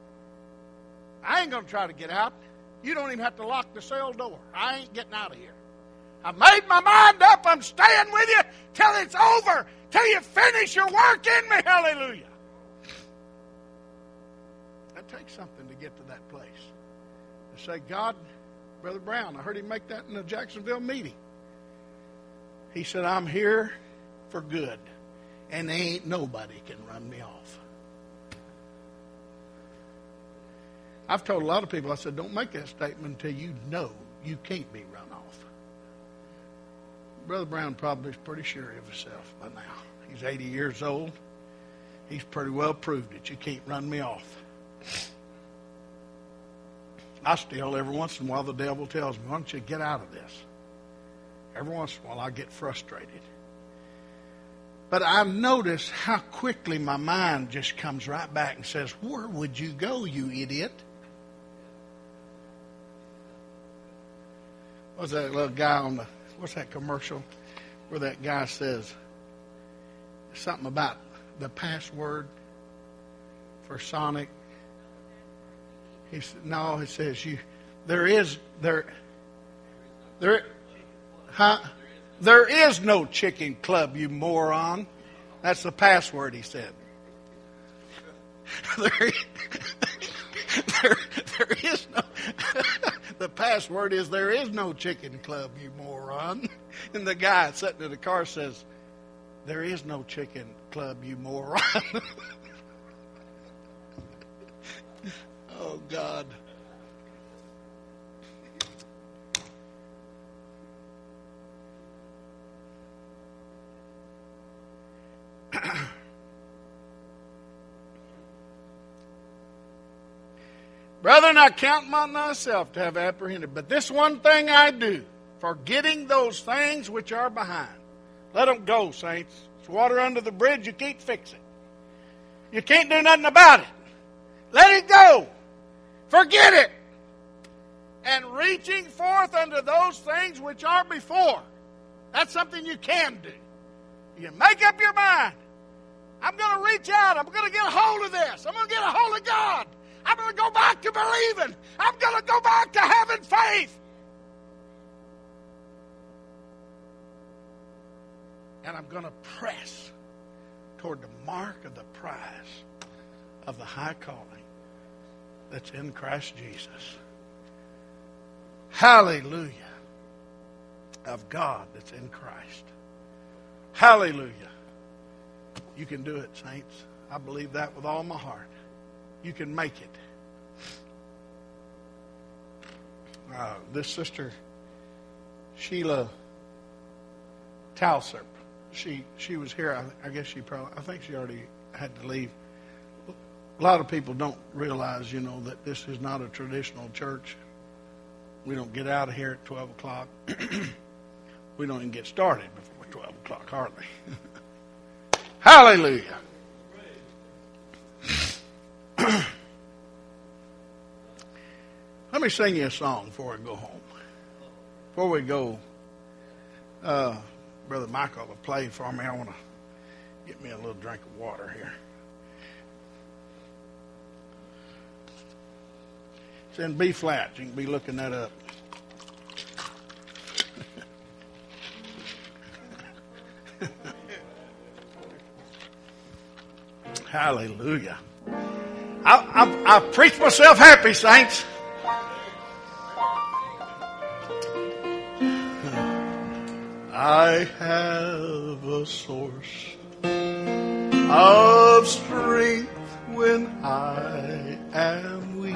I ain't going to try to get out. You don't even have to lock the cell door. I ain't getting out of here. I made my mind up. I'm staying with you till it's over, till you finish your work in me. Hallelujah. That takes something to get to that place. To say, God, Brother Brown, I heard him make that in the Jacksonville meeting. He said, I'm here for good, and there ain't nobody can run me off. I've told a lot of people, I said, don't make that statement until you know you can't be run off. Brother Brown probably is pretty sure of himself by now. He's eighty years old. He's pretty well proved it. You can't run me off. I still, every once in a while, the devil tells me, why don't you get out of this? Every once in a while, I get frustrated. But I notice how quickly my mind just comes right back and says, where would you go, you idiot? What's that little guy on the, what's that commercial where that guy says something about the password for Sonic? He said, no, it says you, there is, there, there, huh? There is no chicken club, you moron. That's the password, he said. there, there, there is no, the password is there is no chicken club, you moron. And the guy sitting in the car says, there is no chicken club, you moron. Oh, God. Brethren, I count myself to have apprehended, but this one thing I do, forgetting those things which are behind. Let them go, saints. It's water under the bridge. You can't fix it. You can't do nothing about it. Let it go. Forget it. and reaching forth unto those things which are before. That's something you can do. You make up your mind. I'm going to reach out. I'm going to get a hold of this. I'm going to get a hold of God. I'm going to go back to believing. I'm going to go back to having faith. And I'm going to press toward the mark of the prize of the high calling that's in Christ Jesus. Hallelujah. Of God that's in Christ. Hallelujah. You can do it, saints. I believe that with all my heart. You can make it. Uh, this sister, Sheila Talserp, she she was here. I, I guess she probably, I think she already had to leave. A lot of people don't realize, you know, that this is not a traditional church. We don't get out of here at twelve o'clock. We don't even get started before twelve o'clock, hardly. Hallelujah. Let me sing you a song before we go home. Before we go, uh, Brother Michael will play for me. I want to get me a little drink of water here. It's in B flat. You can be looking that up. Hallelujah. I, I, I preach myself happy, saints. I have a source of strength when I am weak,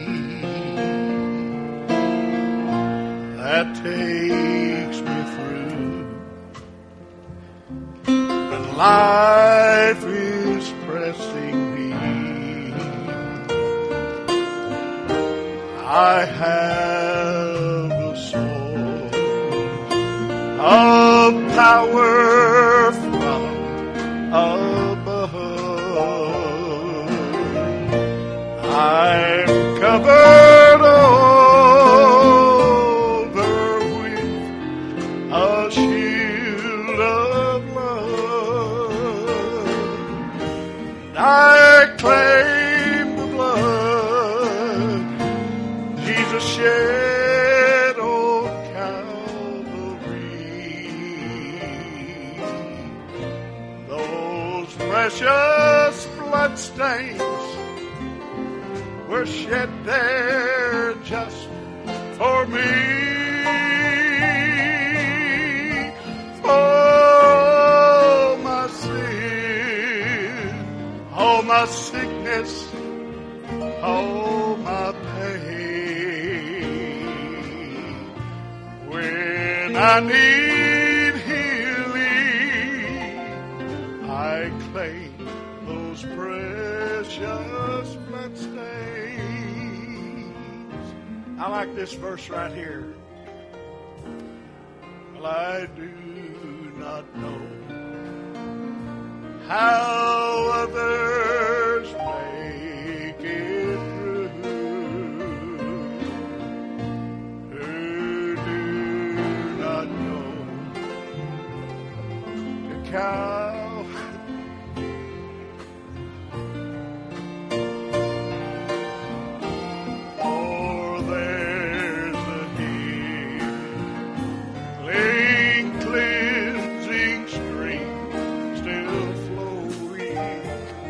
that takes me through when life is pressing me. I have a source of power from above. I'm covered over with a shield of love. I claim the blood Jesus shed on Calvary. Those precious blood stains were shed there just for me. For all my sin, all my sickness, all my pain. When I need healing, I claim those precious bloodstains. I like this verse right here. Well, I do not know how others make it through, who do not know the cow. For there's a healing, cleansing stream still flowing.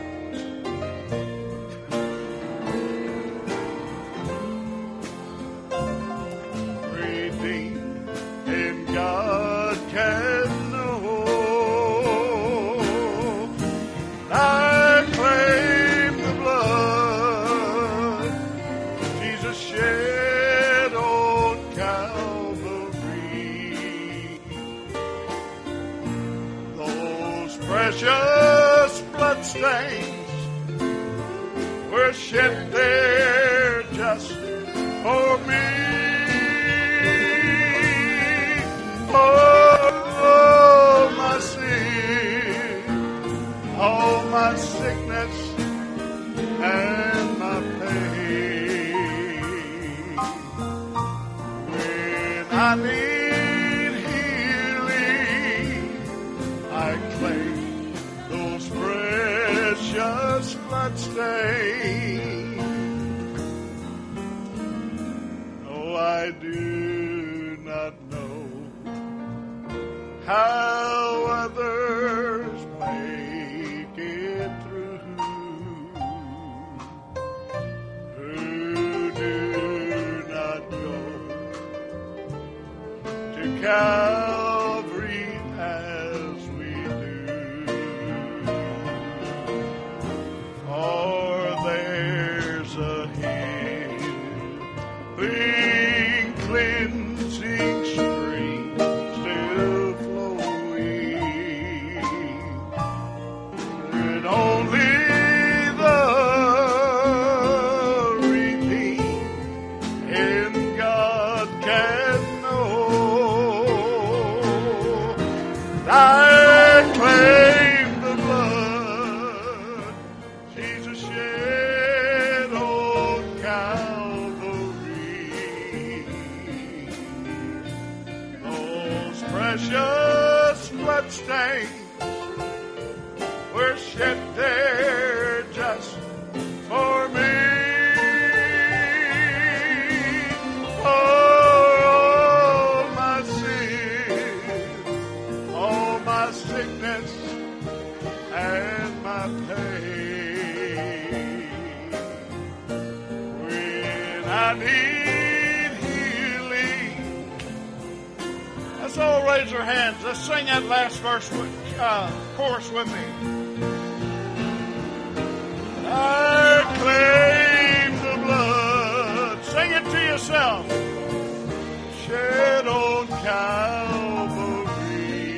Redeemed and God can know. I claim the blood Jesus shed on Calvary. Those precious bloodstains were shed there just for me. Oh, my sin, all my sickness and my pain. I need healing, I claim those precious bloodstains. Oh, I do not know how others make it through, who do not go to Calvary as we do. For there's a healing, cleansing stream still flowing, and only the redeemed in God can know. I claim the blood Jesus shed on Calvary. Those precious bloodstains were shed there just for me. Oh, my sin, all my sickness and my pain. When I need healing, let's all raise our hands. Let's sing that last verse, with, uh, chorus with me. I claim the blood. Sing it to yourself. Shed on Calvary.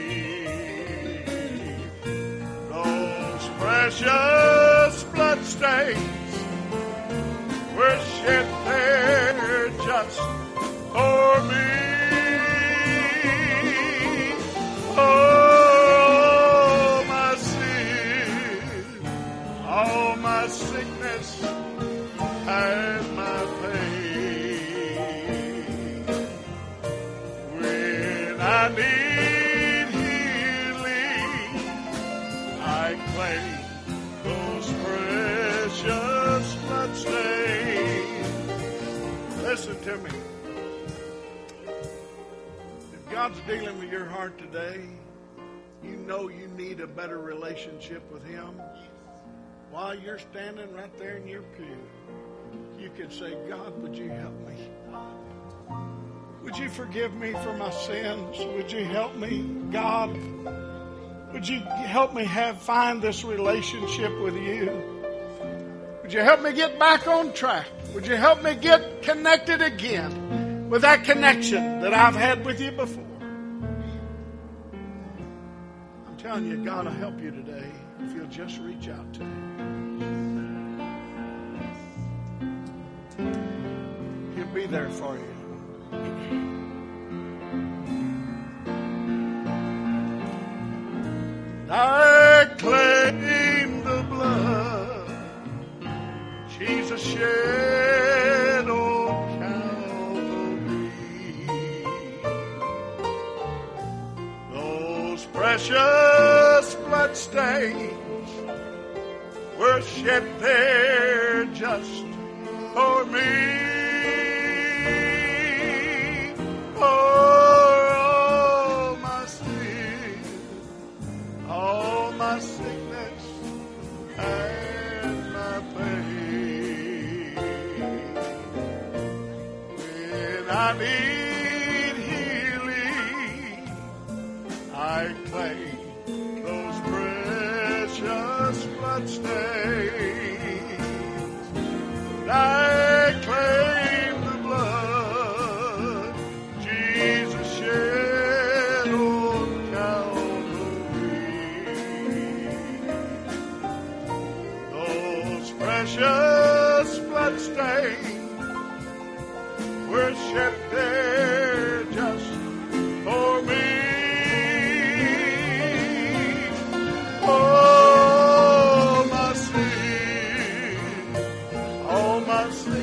Those precious bloodstains were shed there just for me. Oh, my sin, all my sickness and my pain. When I need healing, I claim those precious bloodstains. Listen to me. If God's dealing with your heart today, you know you need a better relationship with Him. While you're standing right there in your pew, you can say, God, would you help me? Would you forgive me for my sins? Would you help me, God? Would you help me have find this relationship with you? Would you help me get back on track? Would you help me get connected again with that connection that I've had with you before? I'm telling you, God will help you today if you'll just reach out to Him. He'll be there for you. I claim the blood Jesus shed on Calvary. Those precious bloodstains were shed there just for me. For all my sin, all my sickness and my pain. When I need healing, I claim those precious bloodstains. I claim the blood Jesus shed on Calvary. Those precious bloodstains were shed there just for me. Oh, my sin, all my sin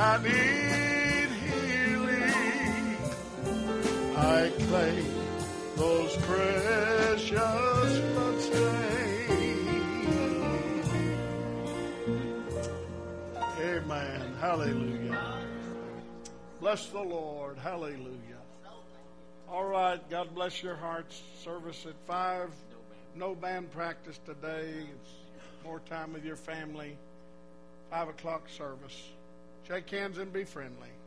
I need healing, I claim those precious bloodstains. Amen. Hallelujah. Bless the Lord. Hallelujah. All right. God bless your hearts. Service at five. No band practice today. It's more time with your family. Five o'clock service. Shake hands and be friendly.